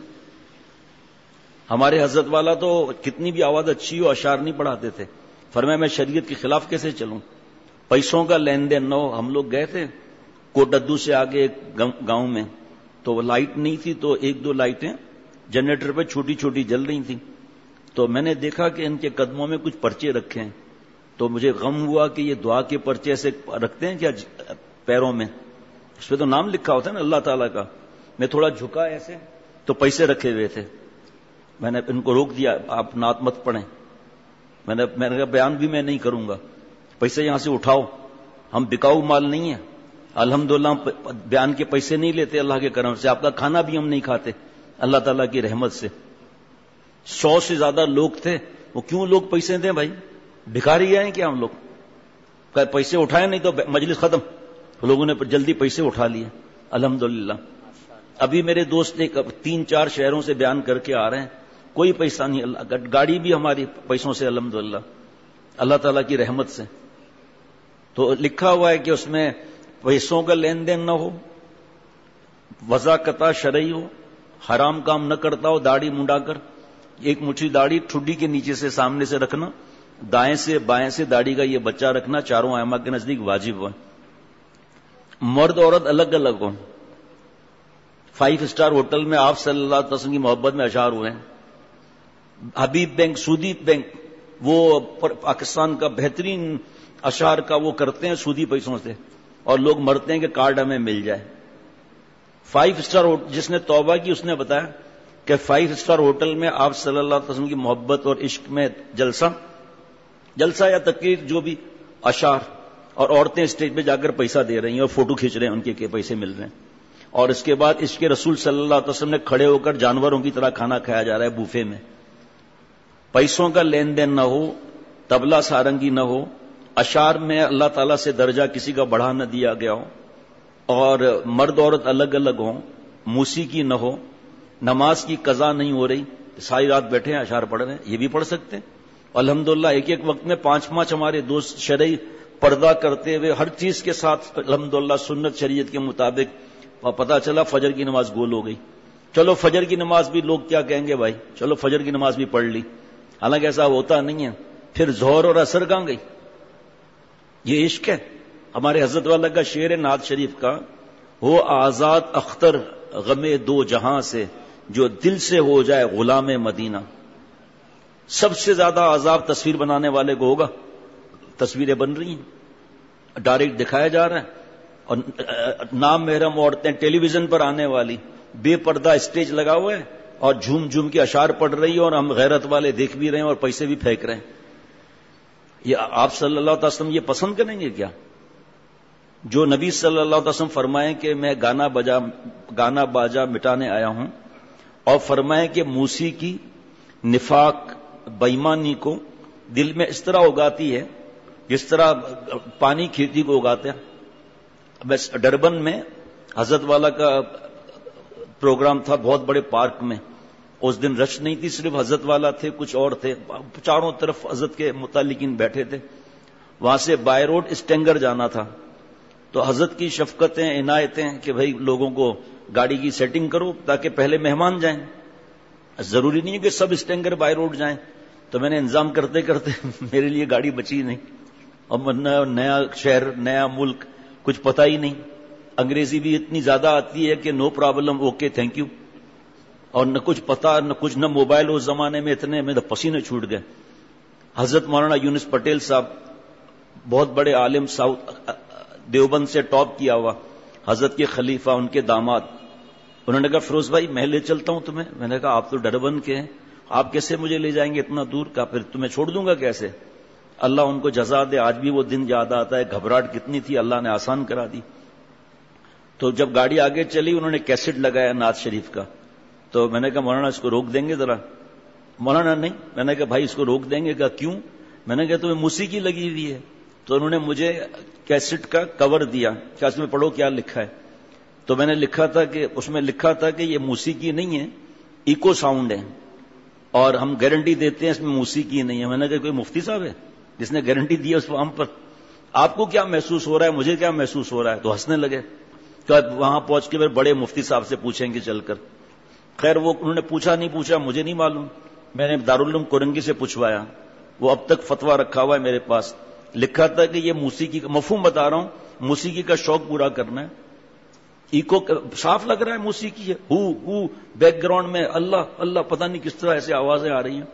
Speaker 2: ہمارے حضرت والا تو کتنی بھی آواز اچھی ہو اشعار نہیں پڑھاتے تھے، فرمایا میں شریعت کے خلاف کیسے چلوں؟ پیسوں کا لین دین نہ ہو۔ ہم لوگ گئے تھے کوٹدو سے آگے ایک گاؤں میں، تو لائٹ نہیں تھی، تو ایک دو لائٹیں جنریٹر پہ چھوٹی چھوٹی جل رہی تھیں، تو میں نے دیکھا کہ ان کے قدموں میں کچھ پرچے رکھے ہیں، تو مجھے غم ہوا کہ یہ دعا کے پرچے ایسے رکھتے ہیں کیا پیروں میں؟ اس پہ تو نام لکھا ہوتا ہے نا اللہ تعالیٰ کا۔ میں تھوڑا جھکا ایسے تو پیسے رکھے ہوئے تھے، میں نے ان کو روک دیا، آپ نعت مت پڑھیں، میں نے میں نے کہا بیان بھی میں نہیں کروں گا، پیسے یہاں سے اٹھاؤ، ہم بکاؤ مال نہیں ہیں، الحمدللہ ہم بیان کے پیسے نہیں لیتے اللہ کے کرم سے، آپ کا کھانا بھی ہم نہیں کھاتے اللہ تعالیٰ کی رحمت سے۔ سو سے زیادہ لوگ تھے، وہ کیوں لوگ پیسے دیں بھائی؟ بھکاری ہیں کیا ہم لوگ؟ کہ پیسے اٹھائے نہیں تو مجلس ختم، لوگوں نے جلدی پیسے اٹھا لیے الحمدللہ۔ ابھی میرے دوست ایک تین چار شہروں سے بیان کر کے آ رہے ہیں، کوئی پیسہ نہیں، اللہ گاڑی بھی ہماری پیسوں سے الحمدللہ اللہ تعالیٰ کی رحمت سے۔ تو لکھا ہوا ہے کہ اس میں پیسوں کا لین دین نہ ہو، وضاقتہ شرعی ہو، حرام کام نہ کرتا ہو، داڑھی منڈا کر ایک مٹھی داڑھی ٹھڈی کے نیچے سے سامنے سے رکھنا، دائیں سے بائیں سے داڑھی کا یہ بچہ رکھنا، چاروں ائمہ کے نزدیک واجب ہو۔ مرد عورت الگ الگ ہو۔ فائیو اسٹار ہوٹل میں آپ صلی اللہ علیہ وسلم کی محبت میں اشعار ہوئے ہیں۔ حبیب بینک، سودی بینک، وہ پاکستان کا بہترین اشعار کا وہ کرتے ہیں سودی پیسوں سے، اور لوگ مرتے ہیں کہ کارڈ ہمیں مل جائے۔ فائیو اسٹار جس نے توبہ کی اس نے بتایا کہ فائیو اسٹار ہوٹل میں آپ صلی اللہ علیہ وسلم کی محبت اور عشق میں جلسہ جلسہ یا تقریر جو بھی اشعار، اور عورتیں اسٹیج پہ جا کر پیسہ دے رہی ہیں اور فوٹو کھینچ رہے ہیں، ان کے کے پیسے مل رہے ہیں، اور اس کے بعد عشق رسول صلی اللہ علیہ وسلم نے کھڑے ہو کر جانوروں کی طرح کھانا کھایا جا رہا ہے بوفے میں۔ پیسوں کا لین دین نہ ہو، طبلہ سارنگی نہ ہو، اشعار میں اللہ تعالیٰ سے درجہ کسی کا بڑھا نہ دیا گیا ہو، اور مرد عورت الگ الگ ہوں، موسیقی نہ ہو، نماز کی قضا نہیں ہو رہی، ساری رات بیٹھے ہیں اشعار پڑھ رہے ہیں، یہ بھی پڑھ سکتے ہیں الحمدللہ۔ ایک ایک وقت میں پانچ پانچ ہمارے دوست شرعی پردہ کرتے ہوئے ہر چیز کے ساتھ الحمدللہ سنت شریعت کے مطابق، پتہ چلا فجر کی نماز گول ہو گئی، چلو فجر کی نماز بھی لوگ کیا کہیں گے بھائی، چلو فجر کی نماز بھی پڑھ لی، حالانکہ ایسا ہوتا نہیں ہے. پھر ظہر اور عصر کہاں گئی؟ یہ عشق ہے. ہمارے حضرت والا کا شعر ہے نعت شریف کا، ہو آزاد اختر غم دو جہاں سے جو دل سے ہو جائے غلام مدینہ. سب سے زیادہ عذاب تصویر بنانے والے کو ہوگا. تصویریں بن رہی ہیں، ڈائریکٹ دکھایا جا رہا ہے، اور نام محرم عورتیں ٹیلی ویژن پر آنے والی، بے پردہ اسٹیج لگا ہوا ہے اور جھوم جھوم کے اشعار پڑھ رہی ہے، اور ہم غیرت والے دیکھ بھی رہے ہیں اور پیسے بھی پھینک رہے ہیں. یہ آپ صلی اللہ علیہ وسلم یہ پسند کریں گے کیا؟ جو نبی صلی اللہ علیہ وسلم فرمائیں کہ میں گانا بجا گانا باجا مٹانے آیا ہوں، اور فرمائیں کہ موسیقی نفاق بےایمانی کو دل میں اس طرح اگاتی ہے جس طرح پانی کھیتی کو اگاتے ہیں. بس ڈربن میں حضرت والا کا پروگرام تھا بہت بڑے پارک میں. اس دن رش نہیں تھی، صرف حضرت والا تھے، کچھ اور تھے، چاروں طرف حضرت کے متعلقین بیٹھے تھے. وہاں سے بائی روڈ اسٹینگر جانا تھا، تو حضرت کی شفقتیں عنایتیں کہ بھائی لوگوں کو گاڑی کی سیٹنگ کرو تاکہ پہلے مہمان جائیں. ضروری نہیں کہ سب اسٹینگر بائی روڈ جائیں. تو میں نے انتظام کرتے کرتے میرے لیے گاڑی بچی نہیں، اور نیا شہر نیا ملک کچھ پتہ ہی نہیں. انگریزی بھی اتنی زیادہ آتی ہے کہ no problem okay thank you, اور نہ کچھ پتا نہ کچھ، نہ موبائل اس زمانے میں اتنے میں پسینے چھوٹ گئے. حضرت مولانا یونس پٹیل صاحب بہت بڑے عالم، ساؤتھ دیوبند سے ٹاپ کیا ہوا، حضرت کے خلیفہ ان کے داماد، انہوں نے کہا فیروز بھائی میں لے چلتا ہوں تمہیں. میں نے کہا آپ تو ڈربن کے ہیں، آپ کیسے مجھے لے جائیں گے اتنا دور؟ کا پھر تمہیں چھوڑ دوں گا کیسے؟ اللہ ان کو جزا دے، آج بھی وہ دن یاد آتا ہے، گھبراہٹ کتنی تھی، اللہ نے آسان کرا دی. تو جب گاڑی آگے چلی انہوں نے کیسٹ لگایا نعت شریف کا، تو میں نے کہا مولانا اس کو روک دیں گے ذرا؟ مولانا نہیں. میں نے کہا بھائی اس کو روک دیں گے؟ کہا کیوں؟ میں نے کہا تمہیں موسیقی لگی ہوئی ہے. تو انہوں نے مجھے کیسٹ کا کور دیا کہ اس میں پڑھو کیا لکھا ہے. تو میں نے لکھا تھا کہ اس میں لکھا تھا کہ یہ موسیقی نہیں ہے، ایکو ساؤنڈ ہے، اور ہم گارنٹی دیتے ہیں اس میں موسیقی نہیں ہے. میں نے کہا کوئی مفتی صاحب ہے جس نے گارنٹی دی ہے اس فارم پر؟ آپ کو کیا محسوس ہو رہا ہے، مجھے کیا محسوس ہو رہا ہے؟ تو ہنسنے لگے. تو وہاں پہنچ کے پھر بڑے مفتی صاحب سے پوچھیں گے چل کر. خیر وہ انہوں نے پوچھا نہیں پوچھا مجھے نہیں معلوم، میں نے دارالعلوم کورنگی سے پوچھوایا، وہ اب تک فتویٰ رکھا ہوا ہے میرے پاس. لکھا تھا کہ یہ موسیقی کا مفہوم بتا رہا ہوں، موسیقی کا شوق پورا کرنا ہے. ایکو صاف لگ رہا ہے موسیقی ہے، ہو ہو بیک گراؤنڈ میں اللہ اللہ پتہ نہیں کس طرح ایسے آوازیں آ رہی ہیں.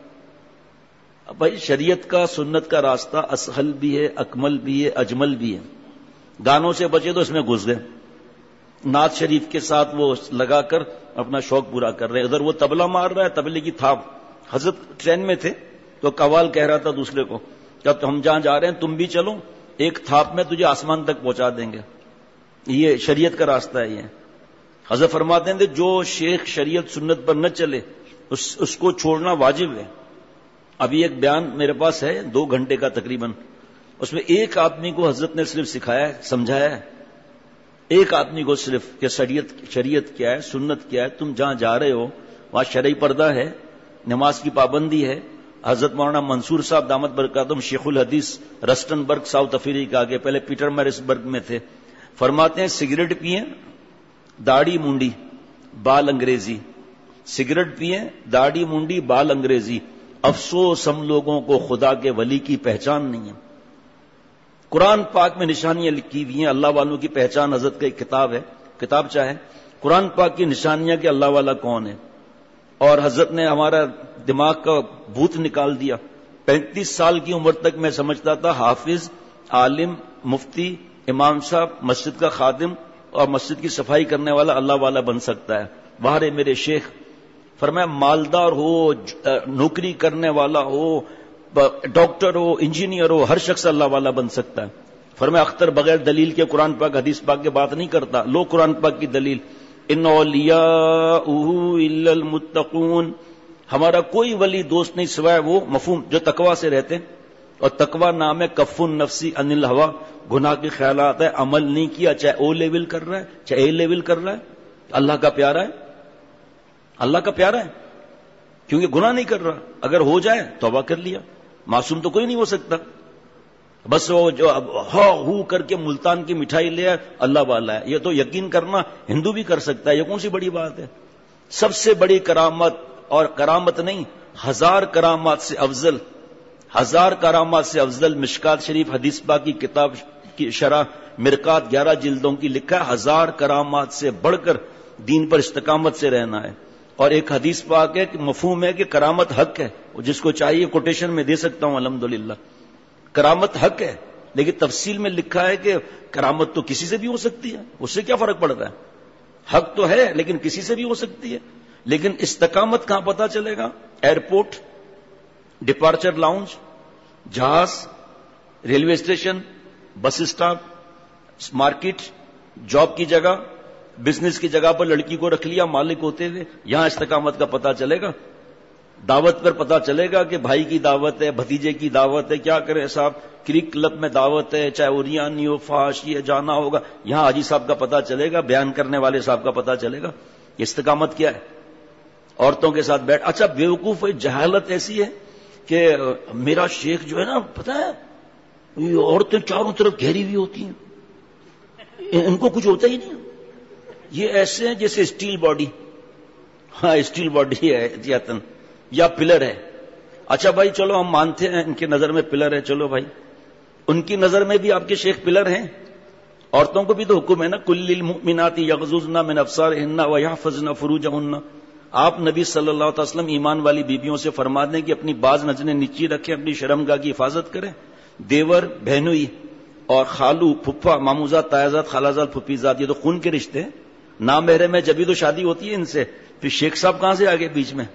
Speaker 2: بھائی شریعت کا سنت کا راستہ اسہل بھی ہے، اکمل بھی ہے، اجمل بھی ہے. گانوں سے بچے تو اس میں گھس گئے، نعت شریف کے ساتھ وہ لگا کر اپنا شوق پورا کر رہے ہیں. ادھر وہ تبلا مار رہا ہے، تبلے کی تھاپ. حضرت ٹرین میں تھے تو قوال کہہ رہا تھا دوسرے کو جب ہم جہاں جا رہے ہیں تم بھی چلو، ایک تھاپ میں تجھے آسمان تک پہنچا دیں گے. یہ شریعت کا راستہ ہے. یہ حضرت فرماتے ہیں جو شیخ شریعت سنت پر نہ چلے اس, اس کو چھوڑنا واجب ہے. ابھی ایک بیان میرے پاس ہے دو گھنٹے کا تقریباً، اس میں ایک آدمی کو حضرت نے صرف سکھایا ہے، سمجھایا ہے، ایک آدمی کو صرف کہ شریعت شریعت کیا ہے، سنت کیا ہے. تم جہاں جا رہے ہو وہاں شرعی پردہ ہے، نماز کی پابندی ہے. حضرت مولانا منصور صاحب دامت برکاتہم شیخ الحدیث رسٹن برگ ساؤتھ افریقہ کے، پہلے پیٹر میرس برگ میں تھے، فرماتے ہیں سگریٹ پئیں داڑھی منڈی بال انگریزی، سگریٹ پئیں داڑھی منڈی بال انگریزی، افسوس ہم لوگوں کو خدا کے ولی کی پہچان نہیں ہے. قرآن پاک میں نشانیاں لکھی ہوئی ہیں، اللہ والوں کی پہچان. حضرت کا ایک کتاب ہے، کتاب چاہے قرآن پاک کی نشانیاں کہ اللہ والا کون ہے. اور حضرت نے ہمارا دماغ کا بھوت نکال دیا. پینتیس سال کی عمر تک میں سمجھتا تھا حافظ، عالم، مفتی، امام صاحب، مسجد کا خادم اور مسجد کی صفائی کرنے والا اللہ والا بن سکتا ہے. باہر میرے شیخ فرمایا مالدار ہو، نوکری کرنے والا ہو، ڈاکٹر ہو، انجینئر ہو، ہر شخص اللہ والا بن سکتا ہے. فرمایا اختر بغیر دلیل کے قرآن پاک حدیث پاک کی بات نہیں کرتا. لو قرآن پاک کی دلیل، ان اولیاءہ الا المتقون، ہمارا کوئی ولی دوست نہیں سوائے وہ مفہوم جو تقوی سے رہتے ہیں. اور تقوی نام ہے کف النفس عن الہوا، گناہ کے خیالات ہے، عمل نہیں کیا، چاہے او لیول کر رہا ہے چاہے اے لیول کر رہا ہے، اللہ کا پیارا ہے، اللہ کا پیارا ہے کیونکہ گناہ نہیں کر رہا. اگر ہو جائے توبہ کر لیا. معصوم تو کوئی نہیں ہو سکتا. بس وہ جو ہا ہو کر کے ملتان کی مٹھائی لے اللہ والا ہے، یہ تو یقین کرنا ہندو بھی کر سکتا ہے، یہ کون سی بڑی بات ہے. سب سے بڑی کرامت، اور کرامت نہیں ہزار کرامات سے افضل، ہزار کرامات سے افضل مشکات شریف حدیث پاک کی کتاب کی شرح مرقات گیارہ جلدوں کی لکھا ہے ہزار کرامات سے بڑھ کر دین پر استقامت سے رہنا ہے. اور ایک حدیث پاک ہے کہ مفہوم ہے کہ کرامت حق ہے، جس کو چاہیے کوٹیشن میں دے سکتا ہوں الحمدللہ. کرامت حق ہے، لیکن تفصیل میں لکھا ہے کہ کرامت تو کسی سے بھی ہو سکتی ہے، اس سے کیا فرق پڑتا ہے؟ حق تو ہے لیکن کسی سے بھی ہو سکتی ہے. لیکن استقامت کہاں پتا چلے گا؟ ایئرپورٹ، ڈپارچر لاؤنج، جہاز، railway station, bus stop, market, job کی جگہ، بزنس کی جگہ پر لڑکی کو رکھ لیا مالک ہوتے ہوئے، یہاں استقامت کا پتا چلے گا. دعوت پر پتا چلے گا کہ بھائی کی دعوت ہے، بھتیجے کی دعوت ہے، کیا کرے صاحب، کرک کلب میں دعوت ہے، چاہے اوریانی ہو، فحاشی ہے، جانا ہوگا، یہاں حاجی صاحب کا پتا چلے گا، بیان کرنے والے صاحب کا پتا چلے گا. استقامت کیا ہے؟ عورتوں کے ساتھ بیٹھ. اچھا بیوقوف جہالت ایسی ہے کہ میرا شیخ جو ہے نا، پتا ہے یہ عورتیں چاروں طرف گھیری ہوئی ہوتی ہیں، ان کو کچھ ہوتا ہی نہیں. یہ ایسے ہیں جیسے اسٹیل باڈی، ہاں اسٹیل باڈی ہے جیتن، یا پلر ہے. اچھا بھائی چلو ہم مانتے ہیں ان کی نظر میں پلر ہے، چلو بھائی ان کی نظر میں بھی آپ کے شیخ پلر ہیں. عورتوں کو بھی تو حکم ہے نا، کل للمؤمنات یغضضن من ابصارهن ويحفظن فروجهن. آپ نبی صلی اللہ علیہ وسلم ایمان والی بیبیوں سے فرما دیں کہ اپنی باز نظریں نیچی رکھیں، اپنی شرمگاہ کی حفاظت کریں. دیور، بہنوئی اور خالو، پھپھا، ماموزاد، تایازاد، خالازاد، پھپھیزاد، یہ تو خون کے رشتے ہیں. نامحرم ہے جبھی تو شادی ہوتی ہے ان سے. پھر شیخ صاحب کہاں سے آگے بیچ میں؟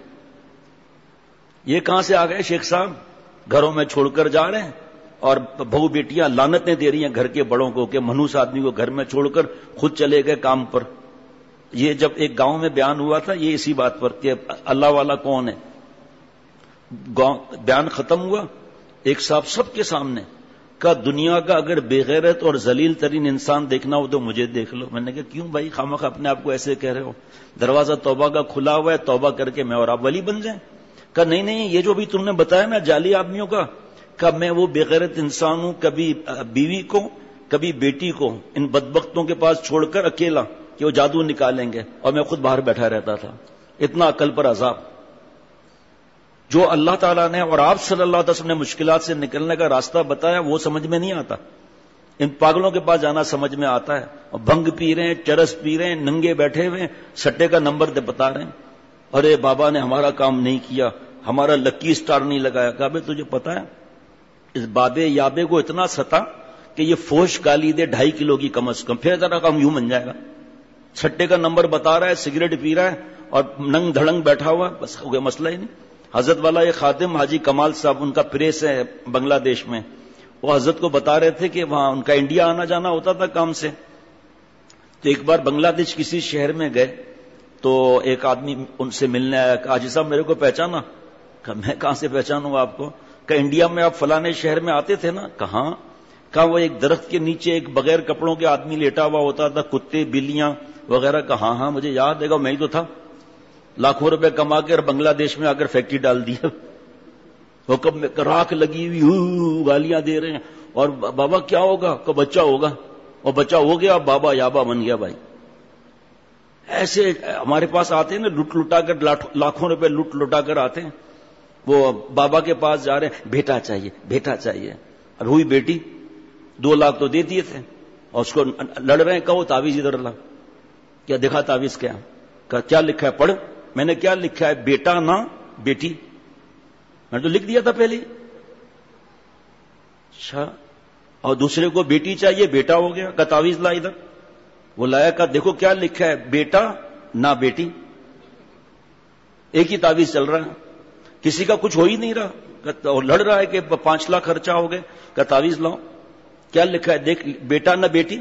Speaker 2: یہ کہاں سے آ گئے شیخ صاحب؟ گھروں میں چھوڑ کر جا رہے ہیں اور بہو بیٹیاں لعنتیں دے رہی ہیں گھر کے بڑوں کو کہ منحوس آدمی کو گھر میں چھوڑ کر خود چلے گئے کام پر. یہ جب ایک گاؤں میں بیان ہوا تھا یہ اسی بات پر کہ اللہ والا کون ہے، بیان ختم ہوا، ایک صاحب سب کے سامنے کا دنیا کا اگر بے غیرت اور ذلیل ترین انسان دیکھنا ہو تو مجھے دیکھ لو. میں نے کہا کیوں بھائی خامخواہ اپنے آپ کو ایسے کہہ رہے ہو؟ دروازہ توبہ کا کھلا ہوا ہے، توبہ کر کے میں اور آپ ولی بن جائیں. کہا نہیں نہیں، یہ جو بھی تم نے بتایا نا جعلی آدمیوں کا، کہ میں وہ بے غیرت انسان ہوں، کبھی بیوی کو کبھی بیٹی کو ان بدبختوں کے پاس چھوڑ کر اکیلا کہ وہ جادو نکالیں گے، اور میں خود باہر بیٹھا رہتا تھا. اتنا عقل پر عذاب. جو اللہ تعالیٰ نے اور آپ صلی اللہ علیہ وسلم نے مشکلات سے نکلنے کا راستہ بتایا وہ سمجھ میں نہیں آتا. ان پاگلوں کے پاس جانا سمجھ میں آتا ہے. اور بھنگ پی رہے ہیں، چرس پی رہے ہیں، ننگے بیٹھے ہوئے ہیں، سٹے کا نمبر دے بتا رہے ہیں، ارے بابا نے ہمارا کام نہیں کیا، ہمارا لکی اسٹار نہیں لگایا. کہا بھائی تجھے پتا ہے اس بابے یابے کو اتنا ستا کہ یہ فوش گالی دے ڈھائی کلو کی کم از کم، پھر ذرا کام یوں بن جائے گا. چھٹے کا نمبر بتا رہا ہے، سگریٹ پی رہا ہے اور ننگ دھڑنگ بیٹھا ہوا، بس ہو گیا مسئلہ ہی نہیں. حضرت والا یہ خادم حاجی کمال صاحب، ان کا پریس ہے بنگلہ دیش میں، وہ حضرت کو بتا رہے تھے کہ وہاں ان کا انڈیا آنا جانا ہوتا تھا کام سے. تو ایک بار بنگلہ دیش کسی شہر میں گئے تو ایک آدمی ان سے ملنے آیا. کہ حاجی صاحب میرے کو پہچانا؟ کہ میں کہاں سے پہچانوں آپ کو؟ کہ انڈیا میں آپ فلانے شہر میں آتے تھے نا. کہاں؟ کہا وہ ایک درخت کے نیچے ایک بغیر کپڑوں کے آدمی لیٹا ہوا ہوتا تھا، کتے بلیاں وغیرہ. کا ہاں ہاں مجھے یاد ہے گا، میں ہی تو تھا. لاکھوں روپے کما کے بنگلہ دیش میں آ کر فیکٹری ڈال دی، حکم میں راکھ لگی ہوئی، گالیاں دے رہے ہیں. اور بابا کیا ہوگا؟ کہ بچہ ہوگا. اور بچہ ہو گیا، بابا یابا بن گیا. بھائی ایسے ہمارے پاس آتے ہیں نا، لٹ لٹا کر لاکھوں روپے لٹ لٹا کر آتے ہیں. وہ بابا کے پاس جا رہے ہیں، بیٹا چاہیے بیٹا چاہیے. اور ہوئی بیٹی، دو لاکھ تو دے دیے تھے اور اس کو لڑ رہے ہیں. کہو تعویذ ادھر لا. کیا دیکھا تعویذ؟ کیا کہ کیا لکھا ہے؟ پڑھ. میں نے کیا لکھا ہے؟ بیٹا نہ بیٹی. میں نے تو لکھ دیا تھا پہلے. اچھا. اور دوسرے کو بیٹی چاہیے، بیٹا ہو گیا. کا تعویذ لا ادھر. وہ لایا. کا دیکھو کیا لکھا ہے؟ بیٹا نہ بیٹی. ایک ہی تعویذ چل رہا ہے، کسی کا کچھ ہو ہی نہیں رہا. اور لڑ رہا ہے کہ پانچ لاکھ خرچہ ہو گئے. کا تعویذ لاؤ. کیا لکھا ہے؟ دیکھ، بیٹا نہ بیٹی.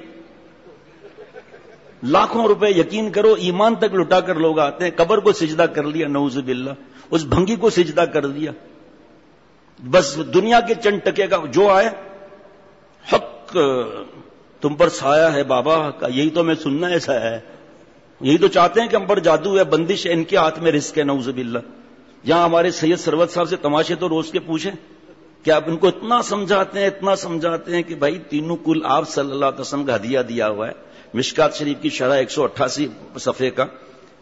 Speaker 2: لاکھوں روپے یقین کرو ایمان تک لٹا کر لوگ آتے ہیں. قبر کو سجدہ کر لیا، نعوذ باللہ. اس بھنگی کو سجدہ کر دیا. بس دنیا کے چند ٹکے کا جو آئے، حق تم پر سایہ ہے بابا کا، یہی تو میں سننا ایسا ہے. یہی تو چاہتے ہیں کہ ہم پر جادو ہے، بندش ہے، ان کے ہاتھ میں رزق ہے، نعوذ باللہ. یہاں ہمارے سید سروت صاحب سے تماشے تو روز کے پوچھیں کہ آپ ان کو اتنا سمجھاتے ہیں اتنا سمجھاتے ہیں کہ بھائی تینوں کل آپ صلی اللہ علیہ وسلم کا ہدیہ دیا ہوا ہے. مشکات شریف کی شرح ایک سو اٹھاسی صفحے کا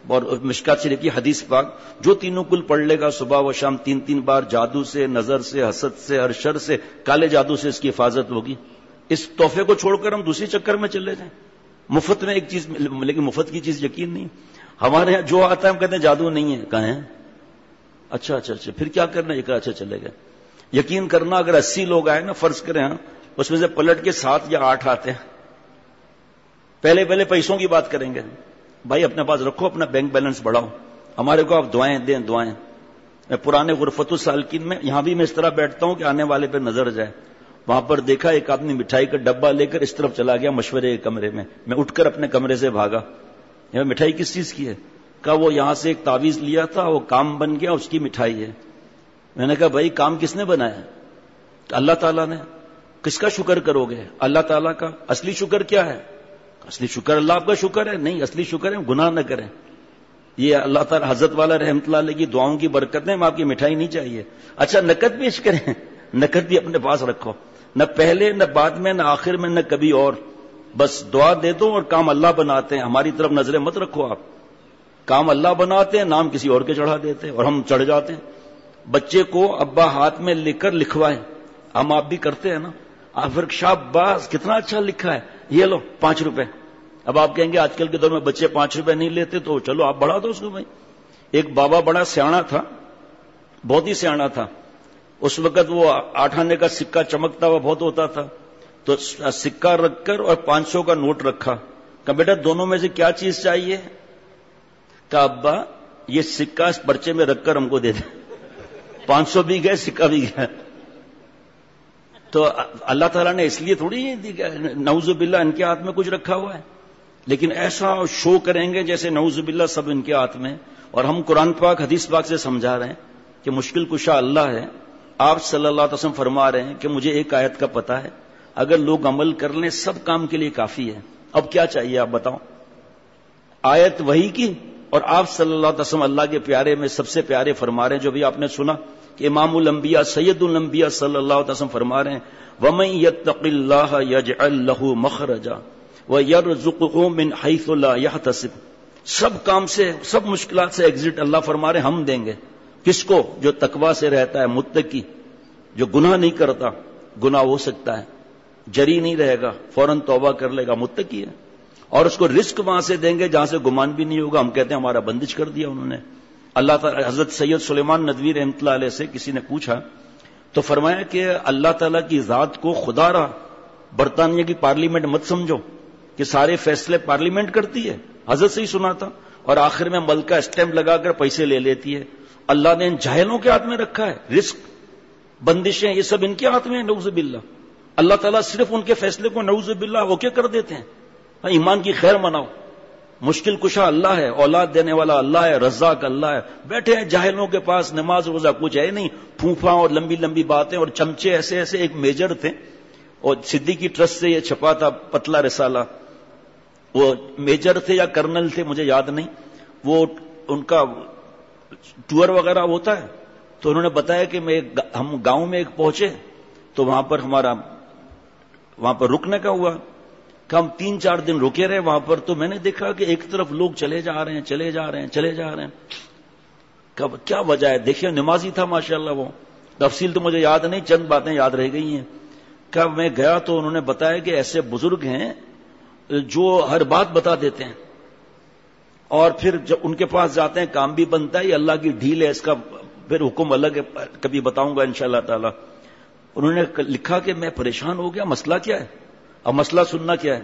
Speaker 2: اور مشکات شریف کی حدیث پاک، جو تینوں کل پڑھ لے گا صبح و شام تین تین بار، جادو سے، نظر سے، حسد سے، ہر شر سے، کالے جادو سے اس کی حفاظت ہوگی. اس تحفے کو چھوڑ کر ہم دوسری چکر میں چلے جائیں. مفت میں ایک چیز، لیکن مفت کی چیز یقین نہیں. ہمارے یہاں جو آتا ہے ہم کہتے ہیں جادو نہیں ہے. کہاں ہے؟ اچھا اچھا اچھا پھر کیا کرنا ہے؟ یہ کہا اچھا چلے گئے. یقین کرنا اگر اسی لوگ آئے نا، فرض کریں ہاں، اس میں سے پلٹ کے سات یا آٹھ آتے ہیں، پہلے پہلے پیسوں کی بات کریں گے. بھائی اپنے پاس رکھو، اپنا بینک بیلنس بڑھاؤ، ہمارے کو آپ دعائیں دیں دعائیں. میں پرانے غرفت السالکین میں، یہاں بھی میں اس طرح بیٹھتا ہوں کہ آنے والے پہ نظر جائے. وہاں پر دیکھا ایک آدمی مٹھائی کا ڈبہ لے کر اس طرف چلا گیا مشورے کے کمرے میں. میں اٹھ کر اپنے کمرے سے بھاگا. یہ مٹھائی کس چیز کی ہے؟ کہا وہ یہاں سے ایک تعویذ لیا تھا، وہ کام بن گیا، اس کی مٹھائی ہے. میں نے کہا بھائی کام کس نے بنایا؟ اللہ تعالیٰ نے. کس کا شکر کرو گے؟ اللہ تعالیٰ کا. اصلی شکر کیا ہے؟ اصلی شکر اللہ آپ کا شکر ہے نہیں، اصلی شکر ہے گناہ نہ کریں. یہ اللہ تعالیٰ حضرت والا رحمت اللہ علیہ کی دعاؤں کی برکتیں. آپ کی مٹھائی نہیں چاہیے. اچھا نقد پیش کریں، نقد بھی اپنے پاس رکھو، نہ پہلے نہ بعد میں نہ آخر میں نہ کبھی اور. بس دعا دے دو اور کام اللہ بناتے ہیں. ہماری طرف نظریں مت رکھو. آپ کام اللہ بناتے ہیں، نام کسی اور کے چڑھا دیتے ہیں اور ہم چڑھ جاتے ہیں. بچے کو ابا ہاتھ میں لکھ کر لکھوائیں. ہم آپ بھی کرتے ہیں نا. آپ پھر شاباش کتنا اچھا لکھا ہے، یہ لو پانچ روپے. اب آپ کہیں گے آج کل کے دور میں بچے پانچ روپے نہیں لیتے، تو چلو آپ بڑھا دو اس کو. بھائی ایک بابا بڑا سیاڑا تھا، بہت ہی سیاڑا تھا. اس وقت وہ آٹھ آنے کا سکہ چمکتا ہوا بہت ہوتا تھا، تو سکہ رکھ کر اور پانچ سو کا نوٹ رکھا. کہ بیٹا دونوں میں سے کیا چیز چاہیے؟ کہ ابا یہ سکہ اس پرچے میں رکھ کر ہم کو دے دیں. پانچ سو بھی گئے، سکہ بھی گیا. تو اللہ تعالیٰ نے اس لیے تھوڑی نعوذ باللہ ان کے ہاتھ میں کچھ رکھا ہوا ہے، لیکن ایسا شو کریں گے جیسے نعوذ باللہ سب ان کے ہاتھ میں. اور ہم قرآن پاک حدیث پاک سے سمجھا رہے ہیں کہ مشکل کشا اللہ ہے. آپ صلی اللہ علیہ وسلم فرما رہے ہیں کہ مجھے ایک آیت کا پتہ ہے، اگر لوگ عمل کر لیں سب کام کے لیے کافی ہے. اب کیا چاہیے آپ بتاؤ؟ آیت وحی کی، اور آپ صلی اللہ علیہ وسلم اللہ کے پیارے میں سب سے پیارے فرما رہے ہیں، جو بھی آپ نے سنا کہ امام الانبیاء سید الانبیاء صلی اللہ علیہ وسلم فرما رہے ہیں وَمَن يَتَّقِ اللَّهَ يَجْعَلْ لَهُ مَخْرَجًا وَيَرْزُقْهُ مِنْ حَيْثُ لَا يَحْتَسِبُ. سب کام سے، سب مشکلات سے ایگزٹ اللہ فرما رہے ہیں ہم دیں گے. کس کو؟ جو تقوی سے رہتا ہے، متقی، جو گناہ نہیں کرتا. گناہ ہو سکتا ہے، جری نہیں رہے گا، فوراً توبہ کر لے گا، متقی ہے. اور اس کو رزق وہاں سے دیں گے جہاں سے گمان بھی نہیں ہوگا. ہم کہتے ہیں ہمارا بندش کر دیا انہوں نے. اللہ تعالیٰ حضرت سید سلیمان ندوی رحمۃ اللہ علیہ سے کسی نے پوچھا تو فرمایا کہ اللہ تعالیٰ کی ذات کو خدا را برطانیہ کی پارلیمنٹ مت سمجھو کہ سارے فیصلے پارلیمنٹ کرتی ہے. حضرت سے ہی سنا تھا. اور آخر میں ملک کا اسٹیمپ لگا کر پیسے لے لیتی ہے. اللہ نے ان جاہلوں کے ہاتھ میں رکھا ہے. رزق، بندشیں، یہ سب ان کے ہاتھ میں ہے. نعوذ باللہ. اللہ تعالیٰ صرف ان کے فیصلے کو نعوذ باللہ اوکے کر دیتے ہیں. ایمان کی خیر مناؤ. مشکل کشا اللہ ہے، اولاد دینے والا اللہ ہے، رزاق اللہ ہے. بیٹھے ہیں جاہلوں کے پاس، نماز روزہ کچھ ہے نہیں، پھوپھا اور لمبی لمبی باتیں اور چمچے ایسے ایسے. ایک میجر تھے اور صدیقی ٹرسٹ سے یہ چھپا تھا پتلا رسالہ. وہ میجر تھے یا کرنل تھے مجھے یاد نہیں. وہ ان کا ٹور وغیرہ ہوتا ہے تو انہوں نے بتایا کہ میں ہم گاؤں میں ایک پہنچے تو وہاں پر ہمارا وہاں پر رکنے کا ہوا کہ ہم تین چار دن رکے رہے وہاں پر. تو میں نے دیکھا کہ ایک طرف لوگ چلے جا رہے ہیں چلے جا رہے ہیں چلے جا رہے ہیں. کب کیا وجہ ہے؟ دیکھیے نمازی تھا ماشاءاللہ. وہ تفصیل تو مجھے یاد نہیں، چند باتیں یاد رہ گئی ہیں. کب میں گیا تو انہوں نے بتایا کہ ایسے بزرگ ہیں جو ہر بات بتا دیتے ہیں اور پھر جب ان کے پاس جاتے ہیں کام بھی بنتا ہے. یہ اللہ کی ڈھیل ہے، اس کا پھر حکم الگ ہے، کبھی بتاؤں گا انشاءاللہ تعالی. انہوں نے لکھا کہ میں پریشان ہو گیا، مسئلہ کیا ہے؟ اب مسئلہ سننا کیا ہے.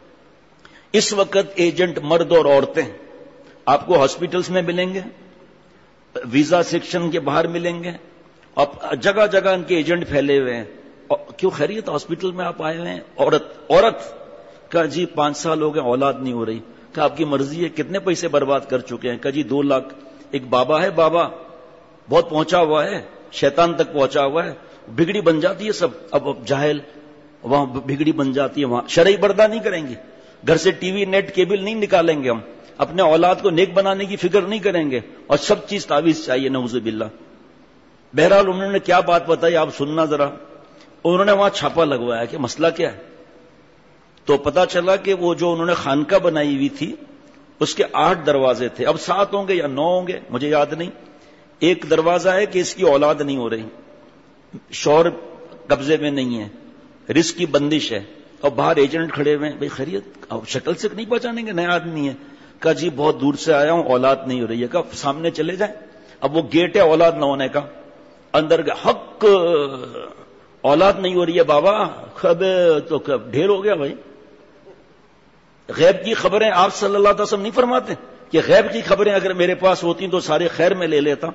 Speaker 2: اس وقت ایجنٹ مرد اور عورتیں آپ کو ہاسپٹلز میں ملیں گے، ویزا سیکشن کے باہر ملیں گے، اب جگہ جگہ ان کے ایجنٹ پھیلے ہوئے ہیں. کیوں خیریت ہاسپٹل میں آپ آئے ہوئے ہیں؟ عورت عورت کا جی پانچ سال ہو گئے اولاد نہیں ہو رہی. کہ آپ کی مرضی ہے، کتنے پیسے برباد کر چکے ہیں؟ کہ جی دو لاکھ. ایک بابا ہے، بابا بہت پہنچا ہوا ہے، شیطان تک پہنچا ہوا ہے، بگڑی بن جاتی ہے سب. اب جاہل وہاں بگڑی بن جاتی ہے، وہاں شرعی پردہ نہیں کریں گے، گھر سے ٹی وی نیٹ کیبل نہیں نکالیں گے، ہم اپنے اولاد کو نیک بنانے کی فکر نہیں کریں گے، اور سب چیز تعویذ چاہیے نعوذ باللہ. بہرحال انہوں نے کیا بات بتائی آپ سننا ذرا. انہوں نے وہاں چھاپا لگوایا کہ مسئلہ کیا ہے. تو پتا چلا کہ وہ جو انہوں نے خانقاہ بنائی ہوئی تھی اس کے آٹھ دروازے تھے، اب سات ہوں گے یا نو ہوں گے مجھے یاد نہیں. ایک دروازہ ہے کہ اس کی اولاد نہیں ہو رہی، شوہر قبضے میں نہیں ہے، رزق کی بندش ہے، اور باہر ایجنٹ کھڑے ہوئے ہیں. بھائی خیریت؟ اب شکل سے نہیں پہچانیں گے، نیا آدمی ہے. کہا جی بہت دور سے آیا ہوں، اولاد نہیں ہو رہی ہے. کہا سامنے چلے جائیں. اب وہ گیٹ ہے اولاد نہ ہونے کا، اندر گئے، حق اولاد نہیں ہو رہی ہے بابا. خب تو ڈھیر ہو گیا بھائی. غیب کی خبریں آپ صلی اللہ علیہ وسلم نہیں فرماتے کہ غیب کی خبریں اگر میرے پاس ہوتی تو سارے خیر میں لے لیتا.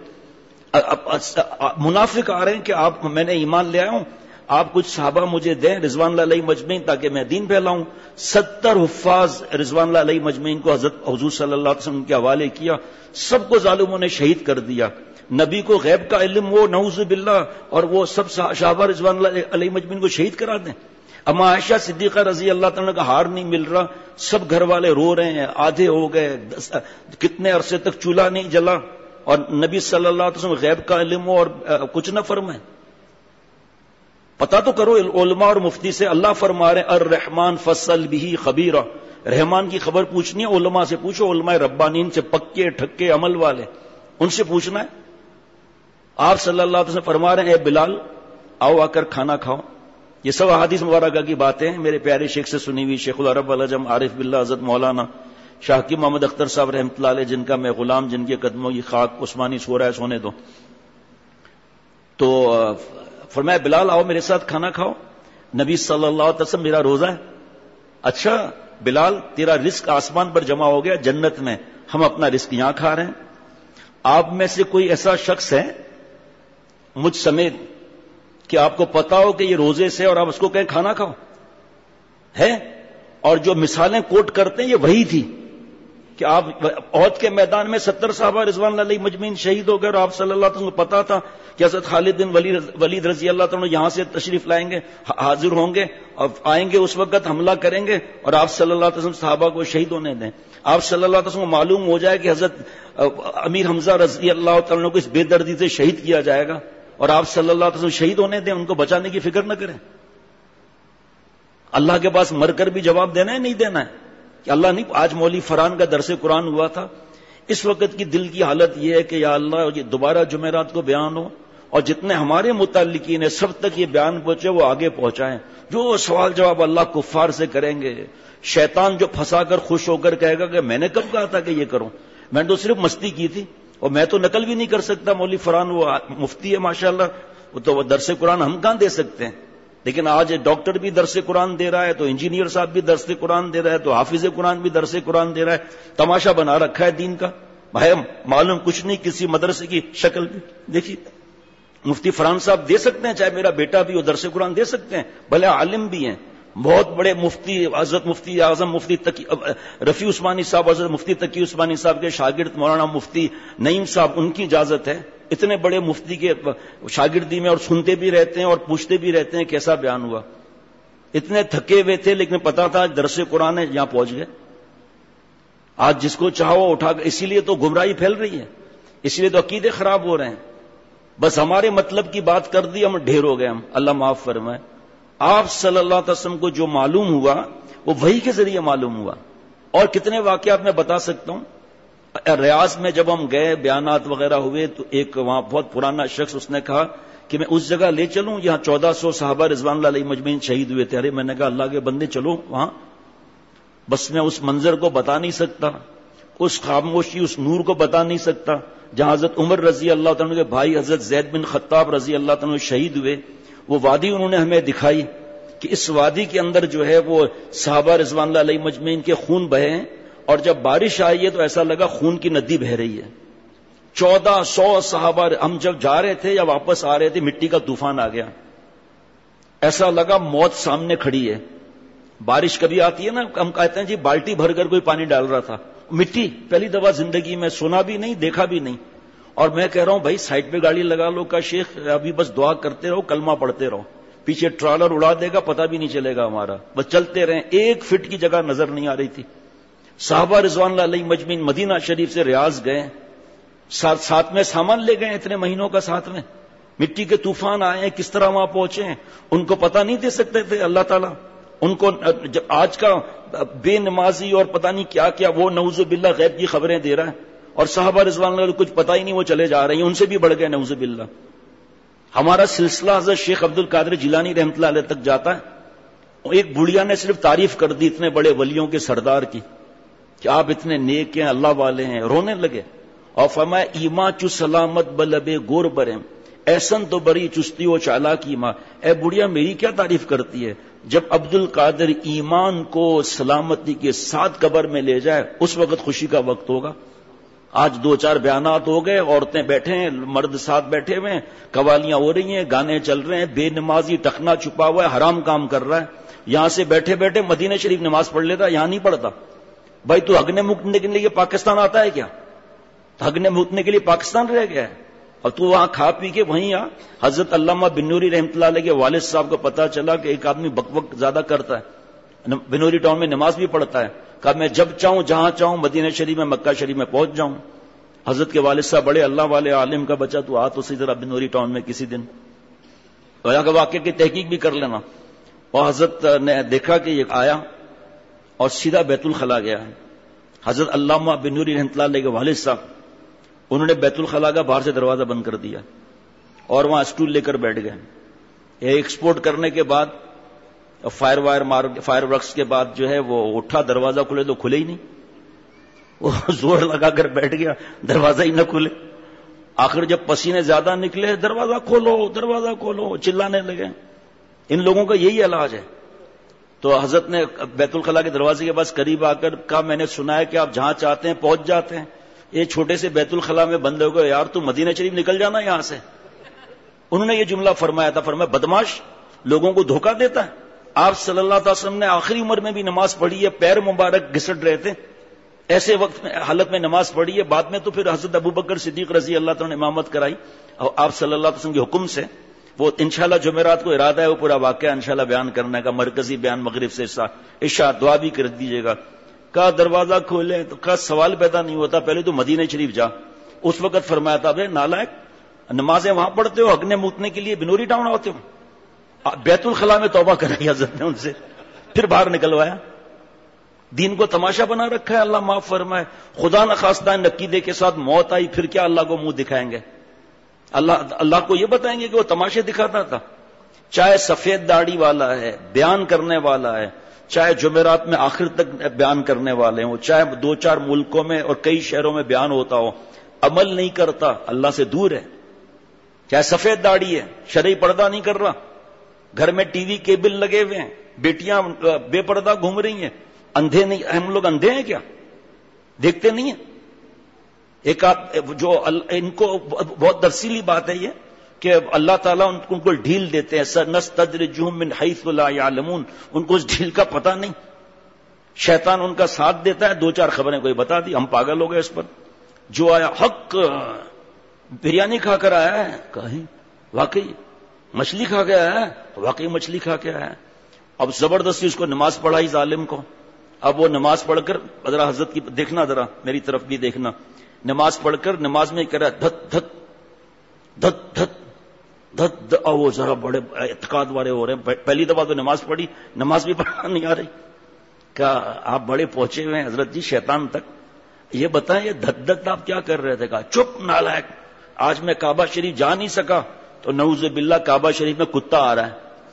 Speaker 2: منافق آ رہے ہیں کہ آپ میں نے ایمان لے آیا ہوں، آپ کچھ صحابہ مجھے دیں رضوان اللہ علیہ مجمعین تاکہ میں دین پھیلاؤں. ستر حفاظ رضوان اللہ علیہ مجمعین کو حضرت حضور صلی اللہ علیہ وسلم کے حوالے کیا، سب کو ظالموں نے شہید کر دیا. نبی کو غیب کا علم وہ نعوذ باللہ، اور وہ سب صحابہ رضوان اللہ علیہ مجمعین کو شہید کرا دیں. اما عائشہ صدیقہ رضی اللہ تعالیٰ کا ہار نہیں مل رہا، سب گھر والے رو رہے ہیں، آدھے ہو گئے، کتنے عرصے تک چولہا نہیں جلا، اور نبی صلی اللہ علیہ وسلم غیب کا علم ہو اور کچھ نہ فرمائے. پتا تو کرو علماء اور مفتی سے. اللہ فرما رہے الرحمن فصل بھی خبیرہ، رحمان کی خبر پوچھنی ہے علماء سے پوچھو، علماء ربانین سے، پکے ٹھکے عمل والے، ان سے پوچھنا ہے. آپ صلی اللہ علیہ وسلم فرما رہے ہیں اے بلال آؤ آ کر کھانا کھاؤ. یہ سب احادیث مبارکہ کی باتیں ہیں میرے پیارے شیخ سے سنی ہوئی، شیخ العرب العجم عارف باللہ حضرت مولانا شاہ کی محمد اختر صاحب رحمۃ اللہ علیہ، جن کا میں غلام، جن کے قدموں کی خاک عثمانی سو رہا ہے سونے دو. تو فرمایا بلال آؤ میرے ساتھ کھانا کھاؤ. نبی صلی اللہ علیہ وسلم میرا روزہ ہے. اچھا بلال تیرا رزق آسمان پر جمع ہو گیا جنت میں، ہم اپنا رزق یہاں کھا رہے ہیں. آپ میں سے کوئی ایسا شخص ہے مجھ سمیت کہ آپ کو پتا ہو کہ یہ روزے سے اور آپ اس کو کہیں کھانا کھاؤ ہے؟ اور جو مثالیں کوٹ کرتے ہیں یہ وہی تھی کہ آپ احد کے میدان میں ستر صحابہ رضوان اللہ علیہ مجمعین شہید ہو گئے، اور آپ صلی اللہ علیہ وسلم کو پتا تھا کہ حضرت خالد بن ولید رضی اللہ تعالیٰ یہاں سے تشریف لائیں گے، حاضر ہوں گے اور آئیں گے، اس وقت حملہ کریں گے اور آپ صلی اللہ علیہ وسلم صحابہ کو شہید ہونے دیں. آپ صلی اللہ علیہ وسلم کو معلوم ہو جائے کہ حضرت امیر حمزہ رضی اللہ تعالیٰ کو اس بے دردی سے شہید کیا جائے گا، اور آپ صلی اللہ علیہ وسلم شہید ہونے دیں، ان کو بچانے کی فکر نہ کریں. اللہ کے پاس مر کر بھی جواب دینا ہے نہیں دینا ہے کہ اللہ نہیں. آج مولوی فرحان کا درس قرآن ہوا تھا، اس وقت کی دل کی حالت یہ ہے کہ یا اللہ یہ دوبارہ جمعرات کو بیان ہو، اور جتنے ہمارے متعلقین ہیں سب تک یہ بیان پہنچے، وہ آگے پہنچائیں. جو سوال جواب اللہ کفار سے کریں گے، شیطان جو پھنسا کر خوش ہو کر کہے گا کہ میں نے کب کہا تھا کہ یہ کروں، میں نے تو صرف مستی کی تھی، اور میں تو نقل بھی نہیں کر سکتا. مولوی فرحان وہ مفتی ہے ماشاءاللہ، وہ تو درس قرآن ہم کہاں دے سکتے ہیں. لیکن آج ڈاکٹر بھی درس قرآن دے رہا ہے، تو انجینئر صاحب بھی درس قرآن دے رہا ہے، تو حافظ قرآن بھی درس قرآن دے رہا ہے. تماشا بنا رکھا ہے دین کا. بھائی معلوم کچھ نہیں، کسی مدرسے کی شکل بھی دیکھیے. مفتی فرحان صاحب دے سکتے ہیں، چاہے میرا بیٹا بھی ہو درس قرآن دے سکتے ہیں، بھلے عالم بھی ہیں، بہت بڑے مفتی حضرت مفتی اعظم مفتی تقی رفیع عثمانی صاحب، حضرت مفتی تقی عثمانی صاحب کے شاگرد مولانا مفتی نعیم صاحب، ان کی اجازت ہے. اتنے بڑے مفتی کے شاگردی میں، اور سنتے بھی رہتے ہیں اور پوچھتے بھی رہتے ہیں کیسا بیان ہوا. اتنے تھکے ہوئے تھے لیکن پتا تھا درس قرآن ہے، یہاں پہنچ گئے. آج جس کو چاہو اٹھا کر، اسی لیے تو گمراہی پھیل رہی ہے، اسی لیے تو عقیدے خراب ہو رہے ہیں. بس ہمارے مطلب کی بات کر دی، ہم ڈھیر ہو گئے. ہم اللہ معاف فرمائے. آپ صلی اللہ علیہ وسلم کو جو معلوم ہوا وہ وحی کے ذریعے معلوم ہوا. اور کتنے واقعات میں بتا سکتا ہوں. ریاض میں جب ہم گئے، بیانات وغیرہ ہوئے، تو ایک وہاں بہت پرانا شخص اس نے کہا کہ میں اس جگہ لے چلوں یہاں چودہ سو صحابہ رضوان اللہ علیہ مجمعین شہید ہوئے تھے. ارے میں نے کہا اللہ کے بندے چلو وہاں. بس میں اس منظر کو بتا نہیں سکتا، اس خاموشی، اس نور کو بتا نہیں سکتا جہاں حضرت عمر رضی اللہ تعالیٰ کے بھائی حضرت زید بن خطاب رضی اللہ تعالیٰ شہید ہوئے. وہ وادی انہوں نے ہمیں دکھائی کہ اس وادی کے اندر جو ہے وہ صحابہ رضوان اللہ علیہ مجمعین کے خون بہے ہیں، اور جب بارش آئی ہے تو ایسا لگا خون کی ندی بہ رہی ہے. چودہ سو صحابہ، ہم جب جا رہے تھے یا واپس آ رہے تھے مٹی کا طوفان آ گیا، ایسا لگا موت سامنے کھڑی ہے. بارش کبھی آتی ہے نا، ہم کہتے ہیں جی بالٹی بھر کر کوئی پانی ڈال رہا تھا، مٹی. پہلی دفعہ زندگی میں سنا بھی نہیں، دیکھا بھی نہیں. اور میں کہہ رہا ہوں بھائی سائڈ پہ گاڑی لگا لو. کا شیخ ابھی بس دعا کرتے رہو، کلمہ پڑھتے رہو، پیچھے ٹرالر اڑا دے گا پتہ بھی نہیں چلے گا ہمارا. بس چلتے رہیں. ایک فٹ کی جگہ نظر نہیں آ رہی تھی. صحابہ رضوان اللہ علیہ مجمعین مدینہ شریف سے ریاض گئے، ساتھ ساتھ میں سامان لے گئے اتنے مہینوں کا ساتھ میں. مٹی کے طوفان آئے ہیں، کس طرح وہاں پہنچے ہیں ان کو پتہ نہیں دے سکتے تھے اللہ تعالیٰ. ان کو جب آج کا بے نمازی اور پتہ نہیں کیا کیا وہ نعوذ باللہ غیب کی خبریں دے رہا ہے، اور صحابہ رضوان اللہ کچھ پتہ ہی نہیں وہ چلے جا رہے ہیں، ان سے بھی بڑھ گئے نعوذ باللہ. ہمارا سلسلہ حضرت شیخ عبد القادر جیلانی رحمۃ اللہ علیہ تک جاتا ہے. ایک بڑھیا نے صرف تعریف کر دی اتنے بڑے ولیوں کے سردار کی کہ آپ اتنے نیک ہیں، اللہ والے ہیں، رونے لگے اور فرمایا ایمان چو سلامت بلبے گور برم ایسن تو بری چستی و چالاکی ماں. اے بڑھیا میری کیا تعریف کرتی ہے؟ جب عبد القادر ایمان کو سلامتی کے ساتھ قبر میں لے جائے اس وقت خوشی کا وقت ہوگا. آج دو چار بیانات ہو گئے، عورتیں بیٹھے ہیں، مرد ساتھ بیٹھے ہوئے ہیں، قوالیاں ہو رہی ہیں، گانے چل رہے ہیں، بے نمازی ٹخنا چھپا ہوا ہے، حرام کام کر رہا ہے. یہاں سے بیٹھے بیٹھے مدینہ شریف نماز پڑھ لیتا، یہاں نہیں پڑھتا. بھائی تو ہگنے مکنے کے لیے پاکستان آتا ہے کیا؟ ہگنے مکنے کے لیے پاکستان رہ گیا ہے؟ اور تو وہاں کھا پی کے وہیں آ. حضرت علامہ بنوری رحمۃ اللہ علیہ کے والد صاحب کو پتا چلا کہ ایک آدمی بک بک زیادہ کرتا ہے، بنوری ٹاؤن میں نماز بھی پڑھتا ہے. کہا میں جب چاہوں جہاں چاہوں مدینہ شریف میں مکہ شریف میں پہنچ جاؤں. حضرت کے والد صاحب بڑے اللہ والے عالم کا بچہ، تو آ تو اسی طرح بنوری ٹاؤن میں کسی دن کہ واقعے کی تحقیق بھی کر لینا. اور حضرت نے دیکھا کہ یہ آیا اور سیدھا بیت الخلا گیا. حضرت علامہ بنوری رحمۃ اللہ علیہ کے والد صاحب انہوں نے بیت الخلا کا باہر سے دروازہ بند کر دیا اور وہاں اسٹول لے کر بیٹھ گئے. ایکسپورٹ کرنے کے بعد فائر وائر مار فائر ورکس کے بعد جو ہے وہ اٹھا، دروازہ کھلے تو کھلے ہی نہیں. وہ زور لگا کر بیٹھ گیا، دروازہ ہی نہ کھلے. آخر جب پسینے زیادہ نکلے دروازہ کھولو دروازہ کھولو چلانے لگے. ان لوگوں کا یہی علاج ہے. تو حضرت نے بیت الخلا کے دروازے کے پاس قریب آ کر کہا میں نے سنا ہے کہ آپ جہاں چاہتے ہیں پہنچ جاتے ہیں، یہ چھوٹے سے بیت الخلا میں بند ہو گئے، یار تو مدینہ شریف نکل جانا یہاں سے. انہوں نے یہ جملہ فرمایا تھا، فرمایا بدماش لوگوں کو دھوکہ دیتا ہے. آپ صلی اللہ علیہ وسلم نے آخری عمر میں بھی نماز پڑھی ہے، پیر مبارک گھسٹ رہے تھے، ایسے وقت میں حالت میں نماز پڑھی ہے. بعد میں تو پھر حضرت ابوبکر صدیق رضی اللہ تعالیٰ نے امامت کرائی اور آپ صلی اللہ علیہ وسلم کے حکم سے. وہ انشاءاللہ جمعرات کو ارادہ ہے وہ پورا واقعہ انشاءاللہ بیان کرنے کا، مرکزی بیان مغرب سے عشاء دعا بھی کر دیجیے گا. کہا دروازہ کھولے تو کہا سوال پیدا نہیں ہوتا، پہلے تو مدینہ شریف جا. اس وقت فرمایا تھا بھائی نالائق، نمازیں وہاں پڑھتے ہو، ہگنے موتنے کے لیے بنوری ٹاؤن آتے ہو. بیت الخلا میں توبہ کرائی حضرت نے ان سے، پھر باہر نکلوایا. دین کو تماشا بنا رکھا ہے، اللہ معاف فرمائے. خدا نخواستہ نقیدے کے ساتھ موت آئی پھر کیا اللہ کو منہ دکھائیں گے؟ اللہ اللہ کو یہ بتائیں گے کہ وہ تماشے دکھاتا تھا. چاہے سفید داڑھی والا ہے بیان کرنے والا ہے، چاہے جمعرات میں آخر تک بیان کرنے والے ہوں، چاہے دو چار ملکوں میں اور کئی شہروں میں بیان ہوتا ہو، عمل نہیں کرتا اللہ سے دور ہے. چاہے سفید داڑھی ہے، شرعی پردہ نہیں کر رہا، گھر میں ٹی وی کیبل لگے ہوئے ہیں، بیٹیاں بے پردہ گھوم رہی ہیں. اندھے نہیں، ہم لوگ اندھے ہیں کیا؟ دیکھتے نہیں ہیں؟ ایک جو ان کو بہت تفصیلی بات ہے یہ کہ اللہ تعالیٰ ان کو ڈھیل دیتے ہیں، سنستدرجہم من حیث لا یعلمون، ان کو اس ڈھیل کا پتہ نہیں. شیطان ان کا ساتھ دیتا ہے، دو چار خبریں کوئی بتا دی، ہم پاگل ہو گئے اس پر. جو آیا حق بریانی کھا کر آیا ہے، کہیں واقعی مچھلی کھا کے آیا ہے، واقعی مچھلی کھا کے آیا ہے. اب زبردستی اس کو نماز پڑھائی ظالم کو. اب وہ نماز پڑھ کر ذرا حضرت کی دیکھنا، ذرا میری طرف بھی دیکھنا. نماز پڑھ کر نماز میں کہہ رہا ہے دھت دھت دھت دھت دھت، اور وہ ذرا بڑے اعتقاد والے ہو رہے ہیں. پہلی دفعہ تو نماز پڑھی، نماز بھی پڑھنا نہیں آ رہی. کہا آپ بڑے پہنچے ہوئے ہیں حضرت جی شیطان تک، یہ بتائیں یہ دھت دھت آپ کیا کر رہے تھے؟ کہا چپ نالائق، آج میں کعبہ شریف جا نہیں سکا تو نعوذ باللہ کعبہ شریف میں کتا آ رہا ہے،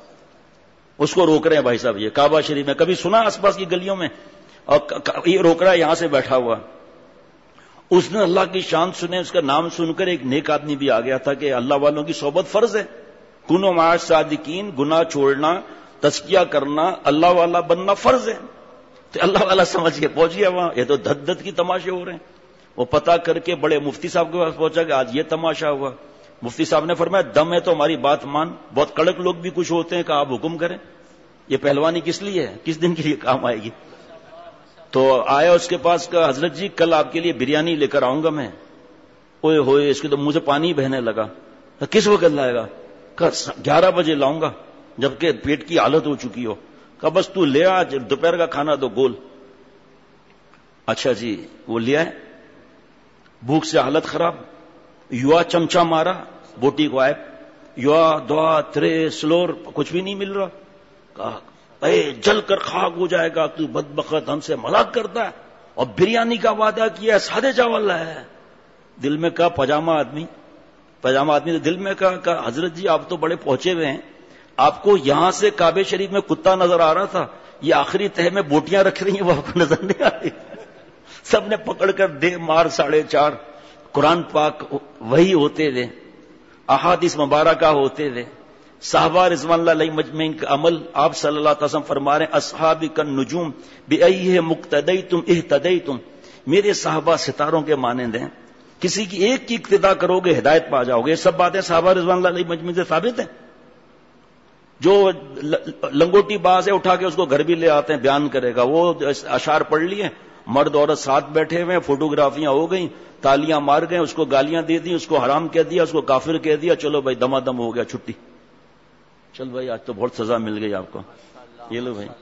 Speaker 2: اس کو روک رہے ہیں بھائی صاحب. یہ کعبہ شریف میں کبھی سنا آس پاس کی گلیوں میں؟ اور یہ روک رہا ہے یہاں سے بیٹھا ہوا. اس نے اللہ کی شان سنے، اس کا نام سن کر ایک نیک آدمی بھی آ گیا تھا کہ اللہ والوں کی صحبت فرض ہے. کنو مع صادقین، گناہ چھوڑنا، تزکیہ کرنا، اللہ والا بننا فرض ہے. تو اللہ والا سمجھ کے پہنچ گیا وہاں. یہ تو دھت دھت کی تماشے ہو رہے ہیں. وہ پتا کر کے بڑے مفتی صاحب کے پاس پہنچا کہ آج یہ تماشا ہوا. مفتی صاحب نے فرمایا دم ہے تو ہماری بات مان. بہت کڑک لوگ بھی کچھ ہوتے ہیں کہ آپ حکم کریں. یہ پہلوانی کس لیے ہے؟ کس دن کے لیے کام آئے گی؟ تو آیا اس کے پاس کہ حضرت جی کل آپ کے لیے بریانی لے کر آؤں گا میں. اوئے ہوئے اس کے تو منہ سے پانی بہنے لگا. کس وقت لائے گا؟ کہ گیارہ بجے لاؤں گا جبکہ پیٹ کی حالت ہو چکی ہو. کہ بس تو لے آ، دوپہر کا کھانا دو گول. اچھا جی وہ لیا ہے، بھوک سے حالت خراب، یوا چمچا مارا بوٹی کو آئے، یوا دعا ترے سلور کچھ بھی نہیں مل رہا. کہا اے جل کر خاک ہو جائے گا، تو بدبخت ہم سے مذاق کرتا ہے، اور بریانی کا وعدہ کیا، سادے چاول ہے. دل میں کہا پاجامہ آدمی پاجامہ آدمی نے دل میں کہا, کہا حضرت جی آپ تو بڑے پہنچے ہوئے ہیں، آپ کو یہاں سے کعبے شریف میں کتا نظر آ رہا تھا، یہ آخری تہ میں بوٹیاں رکھ رہی ہیں وہ آپ کو نظر نہیں آ رہی. سب نے پکڑ کر دے مار ساڑھے چار. قرآن پاک وہی ہوتے تھے، احادیث مبارکہ ہوتے تھے، صحابہ رضوان اللہ علیہ مجمعین کا عمل. آپ صلی اللہ علیہ وسلم فرما رہے ہیں اصحابی کالنجوم بأیہم مقتدیتم اہتدیتم، میرے صحابہ ستاروں کے مانند ہیں، کسی کی ایک کی اقتداء کرو گے ہدایت پا جاؤ گے. یہ سب باتیں صحابہ رضوان اللہ علیہ مجمعین سے ثابت ہیں. جو لنگوٹی باز ہے اٹھا کے اس کو گھر بھی لے آتے ہیں، بیان کرے گا، وہ اشعار پڑھ لیے، مرد عورت ساتھ بیٹھے ہوئے، فوٹوگرافیاں ہو گئیں، تالیاں مار گئے، اس کو گالیاں دے دی، اس کو حرام کہہ دیا، اس کو کافر کہہ دیا، چلو بھائی دما دم ہو گیا، چھٹی. چل بھائی آج تو بہت سزا مل گئی آپ کو، یہ لو بھائی.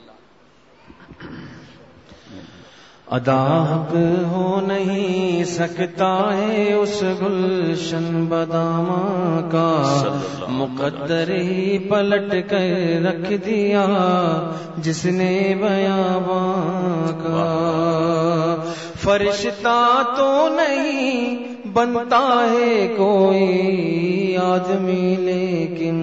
Speaker 4: ادا حق ہو نہیں سکتا ہے اس گلشن بداماں کا، مقدر ہی پلٹ کر رکھ دیا جس نے بیاباں کا. فرشتہ تو نہیں بنتا ہے کوئی آدمی، لیکن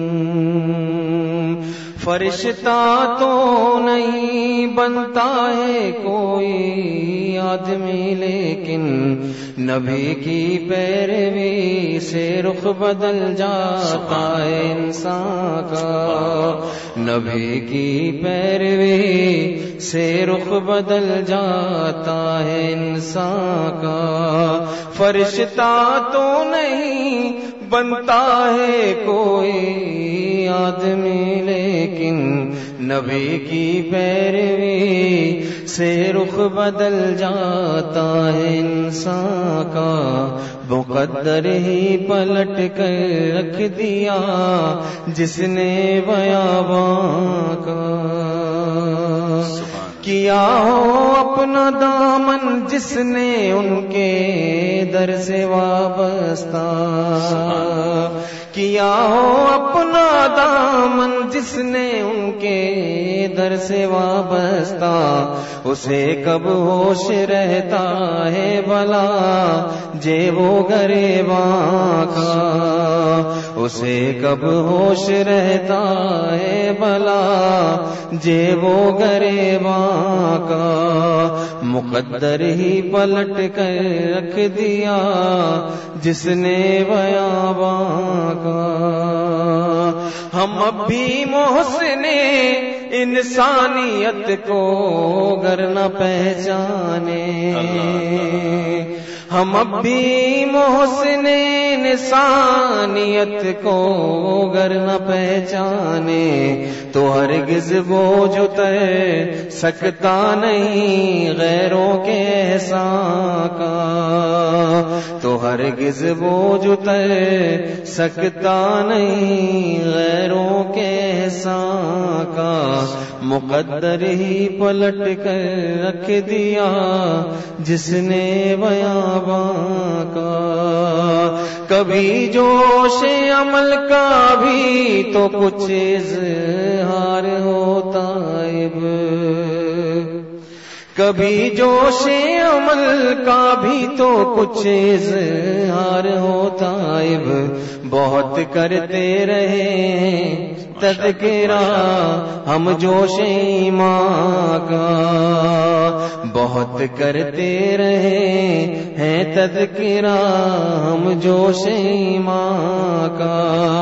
Speaker 4: فرشتہ تو نہیں بنتا ہے کوئی آدمی، لیکن نبی کی پیروی سے رخ بدل جاتا ہے انسان کا. نبی کی پیروی سے رخ بدل جاتا ہے انسان کا. فرشتہ تو نہیں بنتا ہے کوئی آدمی، لیکن نبی کی پیروی سے رخ بدل جاتا ہے انسان کا. مقدر ہی پلٹ کر رکھ دیا جس نے بیاباں کا. کیا ہو اپنا دامن جس نے ان کے در سے وابستہ، کیا ہو اپنا دامن جس نے ان کے در سے وابستہ، اسے کب ہوش رہتا ہے بھلا جیب و گریباں کا. اسے کب ہوش رہتا ہے بھلا جیب و گریباں کا. مقدر ہی پلٹ کر رکھ دیا جس نے بیاباں کا. ہم اب بھی محسن انسانیت کو گر نہ پہچانے، ہم اب بھی محسن انسانیت کو گر نہ پہچانے، تو ہرگز بوجھ اتر سکتا نہیں غیروں کے احسان کا. تو ہرگز بوجھ اتر سکتا نہیں غیروں کے احسان کا. مقدر ہی پلٹ کر رکھ دیا جس نے بیاباں کا. کبھی جوش عمل کا بھی تو کچھ اظہار ہوتا ہے، کبھی جوش عمل کا بھی تو کچھ اظہار ہوتا ہے. بہت کرتے رہے تذکرہ ہم جوش ایمان کا، بہت کرتے رہے ہیں تذکرہ ہم جوش ایمان کا.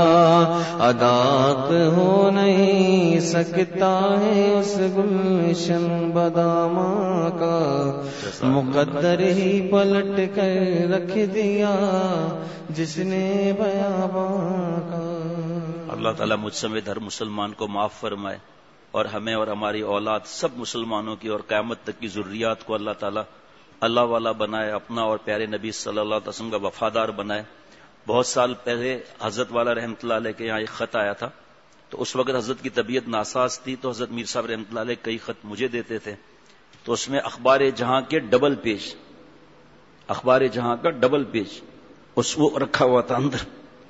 Speaker 4: اداق ہو نہیں سکتا ہے اس گلشن بداماں کا، مقدر ہی پلٹ کر رکھ دیا جس نے بیاباں کا.
Speaker 2: اللہ تعالیٰ مجھ سمیت ہر مسلمان کو معاف فرمائے، اور ہمیں اور ہماری اولاد سب مسلمانوں کی اور قیامت تک کی ذریات کو اللہ تعالیٰ اللہ والا بنائے، اپنا اور پیارے نبی صلی اللہ علیہ وسلم کا وفادار بنائے. بہت سال پہلے حضرت والا رحمۃ اللہ علیہ کے یہاں ایک خط آیا تھا، تو اس وقت حضرت کی طبیعت ناساز تھی، تو حضرت میر صاحب رحمۃ اللہ علیہ کئی خط مجھے دیتے تھے. تو اس میں اخبار جہاں کے ڈبل پیج، اخبار جہاں کا ڈبل پیج اس وہ رکھا ہوا تھا اندر،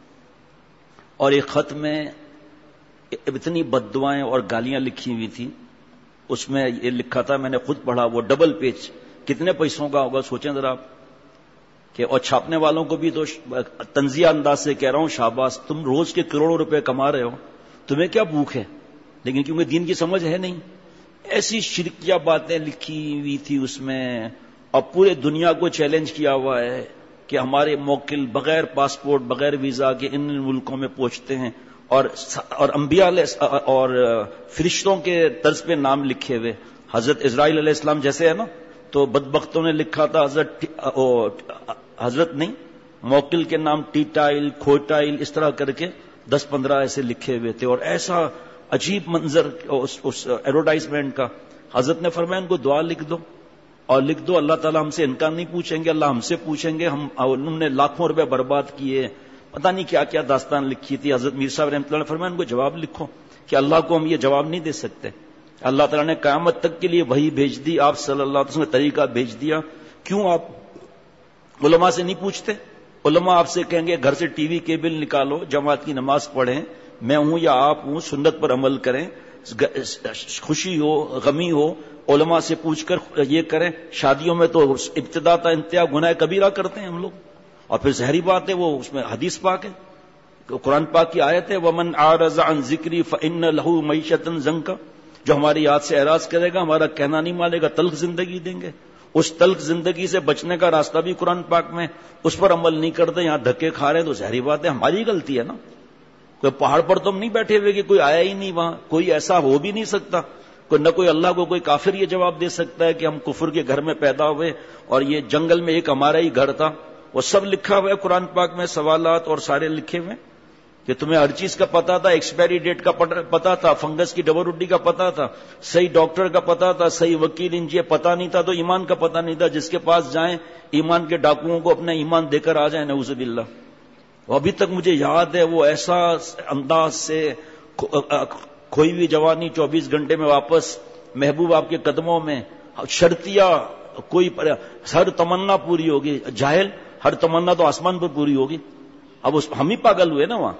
Speaker 2: اور ایک خط میں اتنی بد دعائیں اور گالیاں لکھی ہوئی تھی اس میں یہ لکھا تھا، میں نے خود پڑھا، وہ ڈبل پیج کتنے پیسوں کا ہوگا سوچیں ذرا آپ کہ، اور چھاپنے والوں کو بھی تو تنزیہ انداز سے کہہ رہا ہوں شاباش، تم روز کے کروڑوں روپے کما رہے ہو، تمہیں کیا بھوک ہے؟ لیکن کیونکہ دین کی سمجھ ہے نہیں، ایسی شرکیہ باتیں لکھی ہوئی تھی اس میں، اور پورے دنیا کو چیلنج کیا ہوا ہے کہ ہمارے موکل بغیر پاسپورٹ بغیر ویزا کے ان ملکوں میں پہنچتے ہیں، اور اور انبیاء علیہ اور فرشتوں کے طرز پہ نام لکھے ہوئے، حضرت اسرائیل علیہ السلام جیسے ہے نا، تو بدبختوں نے لکھا تھا حضرت حضرت نہیں موکل کے نام ٹیٹائل کھوٹائل اس طرح کر کے دس پندرہ ایسے لکھے ہوئے تھے، اور ایسا عجیب منظر اس, اس ایڈورٹائزمنٹ کا۔ حضرت نے فرمایا ان کو دعا لکھ دو، اور لکھ دو، اللہ تعالیٰ ہم سے انکار نہیں پوچھیں گے، اللہ ہم سے پوچھیں گے، ہم انہوں نے لاکھوں روپے برباد کیے، پتہ نہیں کیا کیا داستان لکھی تھی۔ حضرت میر صاحب رحمۃ اللہ نے فرمایا ان کو جواب لکھو کہ اللہ کو ہم یہ جواب نہیں دے سکتے، اللہ تعالیٰ نے قیامت تک کے لیے وحی بھیج دی، آپ صلی اللہ علیہ وسلم نے طریقہ بھیج دیا، کیوں آپ علماء سے نہیں پوچھتے؟ علماء آپ سے کہیں گے گھر سے ٹی وی کیبل نکالو، جماعت کی نماز پڑھیں، میں ہوں یا آپ ہوں، سنت پر عمل کریں، خوشی ہو غمی ہو علماء سے پوچھ کر یہ کریں۔ شادیوں میں تو ابتدا تا انتہا گناہ کبیرہ کرتے ہیں ہم لوگ، اور پھر ظاہری بات ہے وہ اس میں حدیث پاک ہے، قرآن پاک کی آیت ہے وَمَنْ أَعْرَضَ عَنْ ذِكْرِي فَإِنَّ لَهُ مَعِيشَةً ضَنْكًا، جو ہماری یاد سے اعراض کرے گا ہمارا کہنا نہیں مانے گا تلخ زندگی دیں گے۔ اس تلخ زندگی سے بچنے کا راستہ بھی قرآن پاک میں، اس پر عمل نہیں کرتے، یہاں دھکے کھا رہے ہیں، تو ظاہری بات ہے ہماری غلطی ہے نا۔ کوئی پہاڑ پر تو ہم نہیں بیٹھے ہوئے کہ کوئی آیا ہی نہیں وہاں، کوئی ایسا ہو بھی نہیں سکتا، کوئی نہ کوئی اللہ کو کوئی کافر یہ جواب دے سکتا ہے کہ ہم کفر کے گھر میں پیدا ہوئے اور یہ جنگل میں ایک ہمارا ہی گھر تھا۔ وہ سب لکھا ہوا ہے قرآن پاک میں، سوالات اور سارے لکھے ہوئے کہ تمہیں ہر چیز کا پتا تھا، ایکسپائری ڈیٹ کا پتا تھا، فنگس کی ڈبل روٹی کا پتا تھا، صحیح ڈاکٹر کا پتا تھا، صحیح وکیل انجینئر پتا نہیں تھا، تو ایمان کا پتا نہیں تھا، جس کے پاس جائیں ایمان کے ڈاکوؤں کو اپنا ایمان دے کر آ جائیں، نعوذ باللہ۔ وہ ابھی تک مجھے یاد ہے وہ ایسا انداز سے کھوئی ہوئی جوانی چوبیس گھنٹے میں واپس، محبوب آپ کے قدموں میں، شرطیہ کوئی ہر تمنا پوری ہوگی، جاہل ہر تمنا تو آسمان پر پوری ہوگی۔ اب اس ہم ہی پاگل ہوئے نا وہاں۔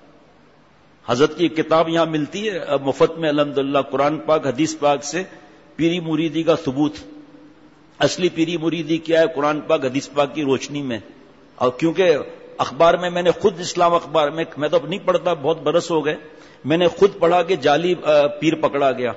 Speaker 2: حضرت کی کتاب یہاں ملتی ہے مفت میں الحمدللہ، قرآن پاک حدیث پاک سے پیری مریدی کا ثبوت۔ اصلی پیری مریدی کیا ہے؟ قرآن پاک حدیث پاک کی روشنی میں۔ اور کیونکہ اخبار میں میں نے خود اسلام اخبار میں، میں تو اب نہیں پڑھتا، بہت برس ہو گئے، میں نے خود پڑھا کہ جعلی پیر پکڑا گیا۔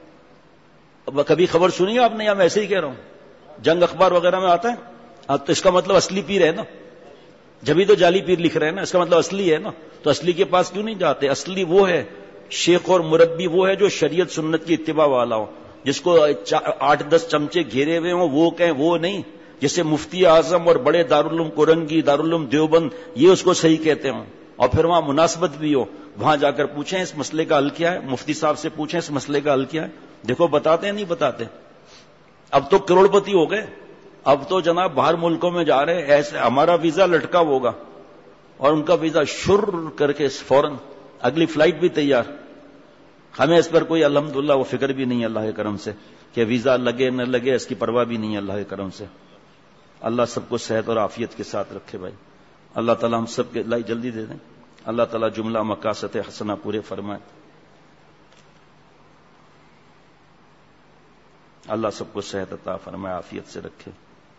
Speaker 2: کبھی خبر سنی ہے آپ نے، یا میں ایسے ہی کہہ رہا ہوں؟ جنگ اخبار وغیرہ میں آتا ہے، تو اس کا مطلب اصلی پیر ہے نا، جبھی تو جعلی پیر لکھ رہے ہیں نا، اس کا مطلب اصلی ہے نا، تو اصلی کے پاس کیوں نہیں جاتے؟ اصلی وہ ہے شیخ اور مربی، وہ ہے جو شریعت سنت کی اتباع والا ہو، جس کو آٹھ دس چمچے گھیرے ہوئے ہوں وہ کہیں، وہ نہیں جیسے مفتی اعظم اور بڑے دارالعلوم کورنگی، دارالعلوم دیوبند، یہ اس کو صحیح کہتے ہوں، اور پھر وہاں مناسبت بھی ہو، وہاں جا کر پوچھیں اس مسئلے کا حل کیا ہے، مفتی صاحب سے پوچھیں اس مسئلے کا حل کیا ہے، دیکھو بتاتے ہیں نہیں بتاتے۔ اب تو کروڑ پتی ہو گئے، اب تو جناب باہر ملکوں میں جا رہے، ایسے ہمارا ویزا لٹکا ہوگا اور ان کا ویزا شر کر کے فوراً اگلی فلائٹ بھی تیار۔ ہمیں اس پر کوئی الحمدللہ وہ فکر بھی نہیں اللہ کے کرم سے کہ ویزا لگے نہ لگے، اس کی پرواہ بھی نہیں اللہ کے کرم سے۔ اللہ سب کو صحت اور عافیت کے ساتھ رکھے بھائی، اللہ تعالیٰ ہم سب کے لائی جلدی دے دیں، اللہ تعالیٰ جملہ مقاصد حسنہ پورے فرمائے، اللہ سب کو صحت عطا فرمائے، عافیت سے رکھے۔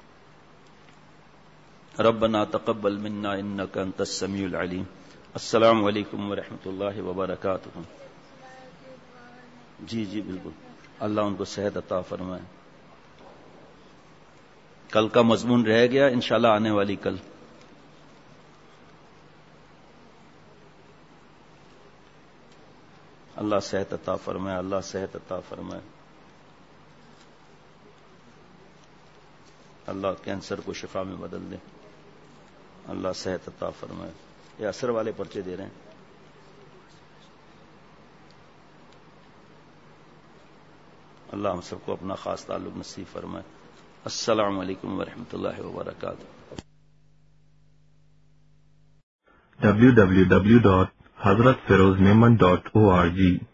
Speaker 2: ربنا تقبل منا انك انت السميع العليم۔ السلام علیکم ورحمۃ اللہ وبرکاتہ۔ جی جی بالکل، اللہ ان کو صحت عطا فرمائے۔ کل کا مضمون رہ گیا، انشاءاللہ آنے والی کل۔ اللہ صحت عطا فرمائے، اللہ صحت عطا فرمائے، اللہ کینسر کو شفا میں بدل دے، اللہ صحت عطا فرمائے۔ یہ اثر والے پرچے دے رہے ہیں۔ اللہ ہم سب کو اپنا خاص تعلق نصیب فرمائے۔ السلام علیکم ورحمۃ اللہ وبرکاتہ۔
Speaker 1: W W W dot Hazrat Feroz Memon dot O R جی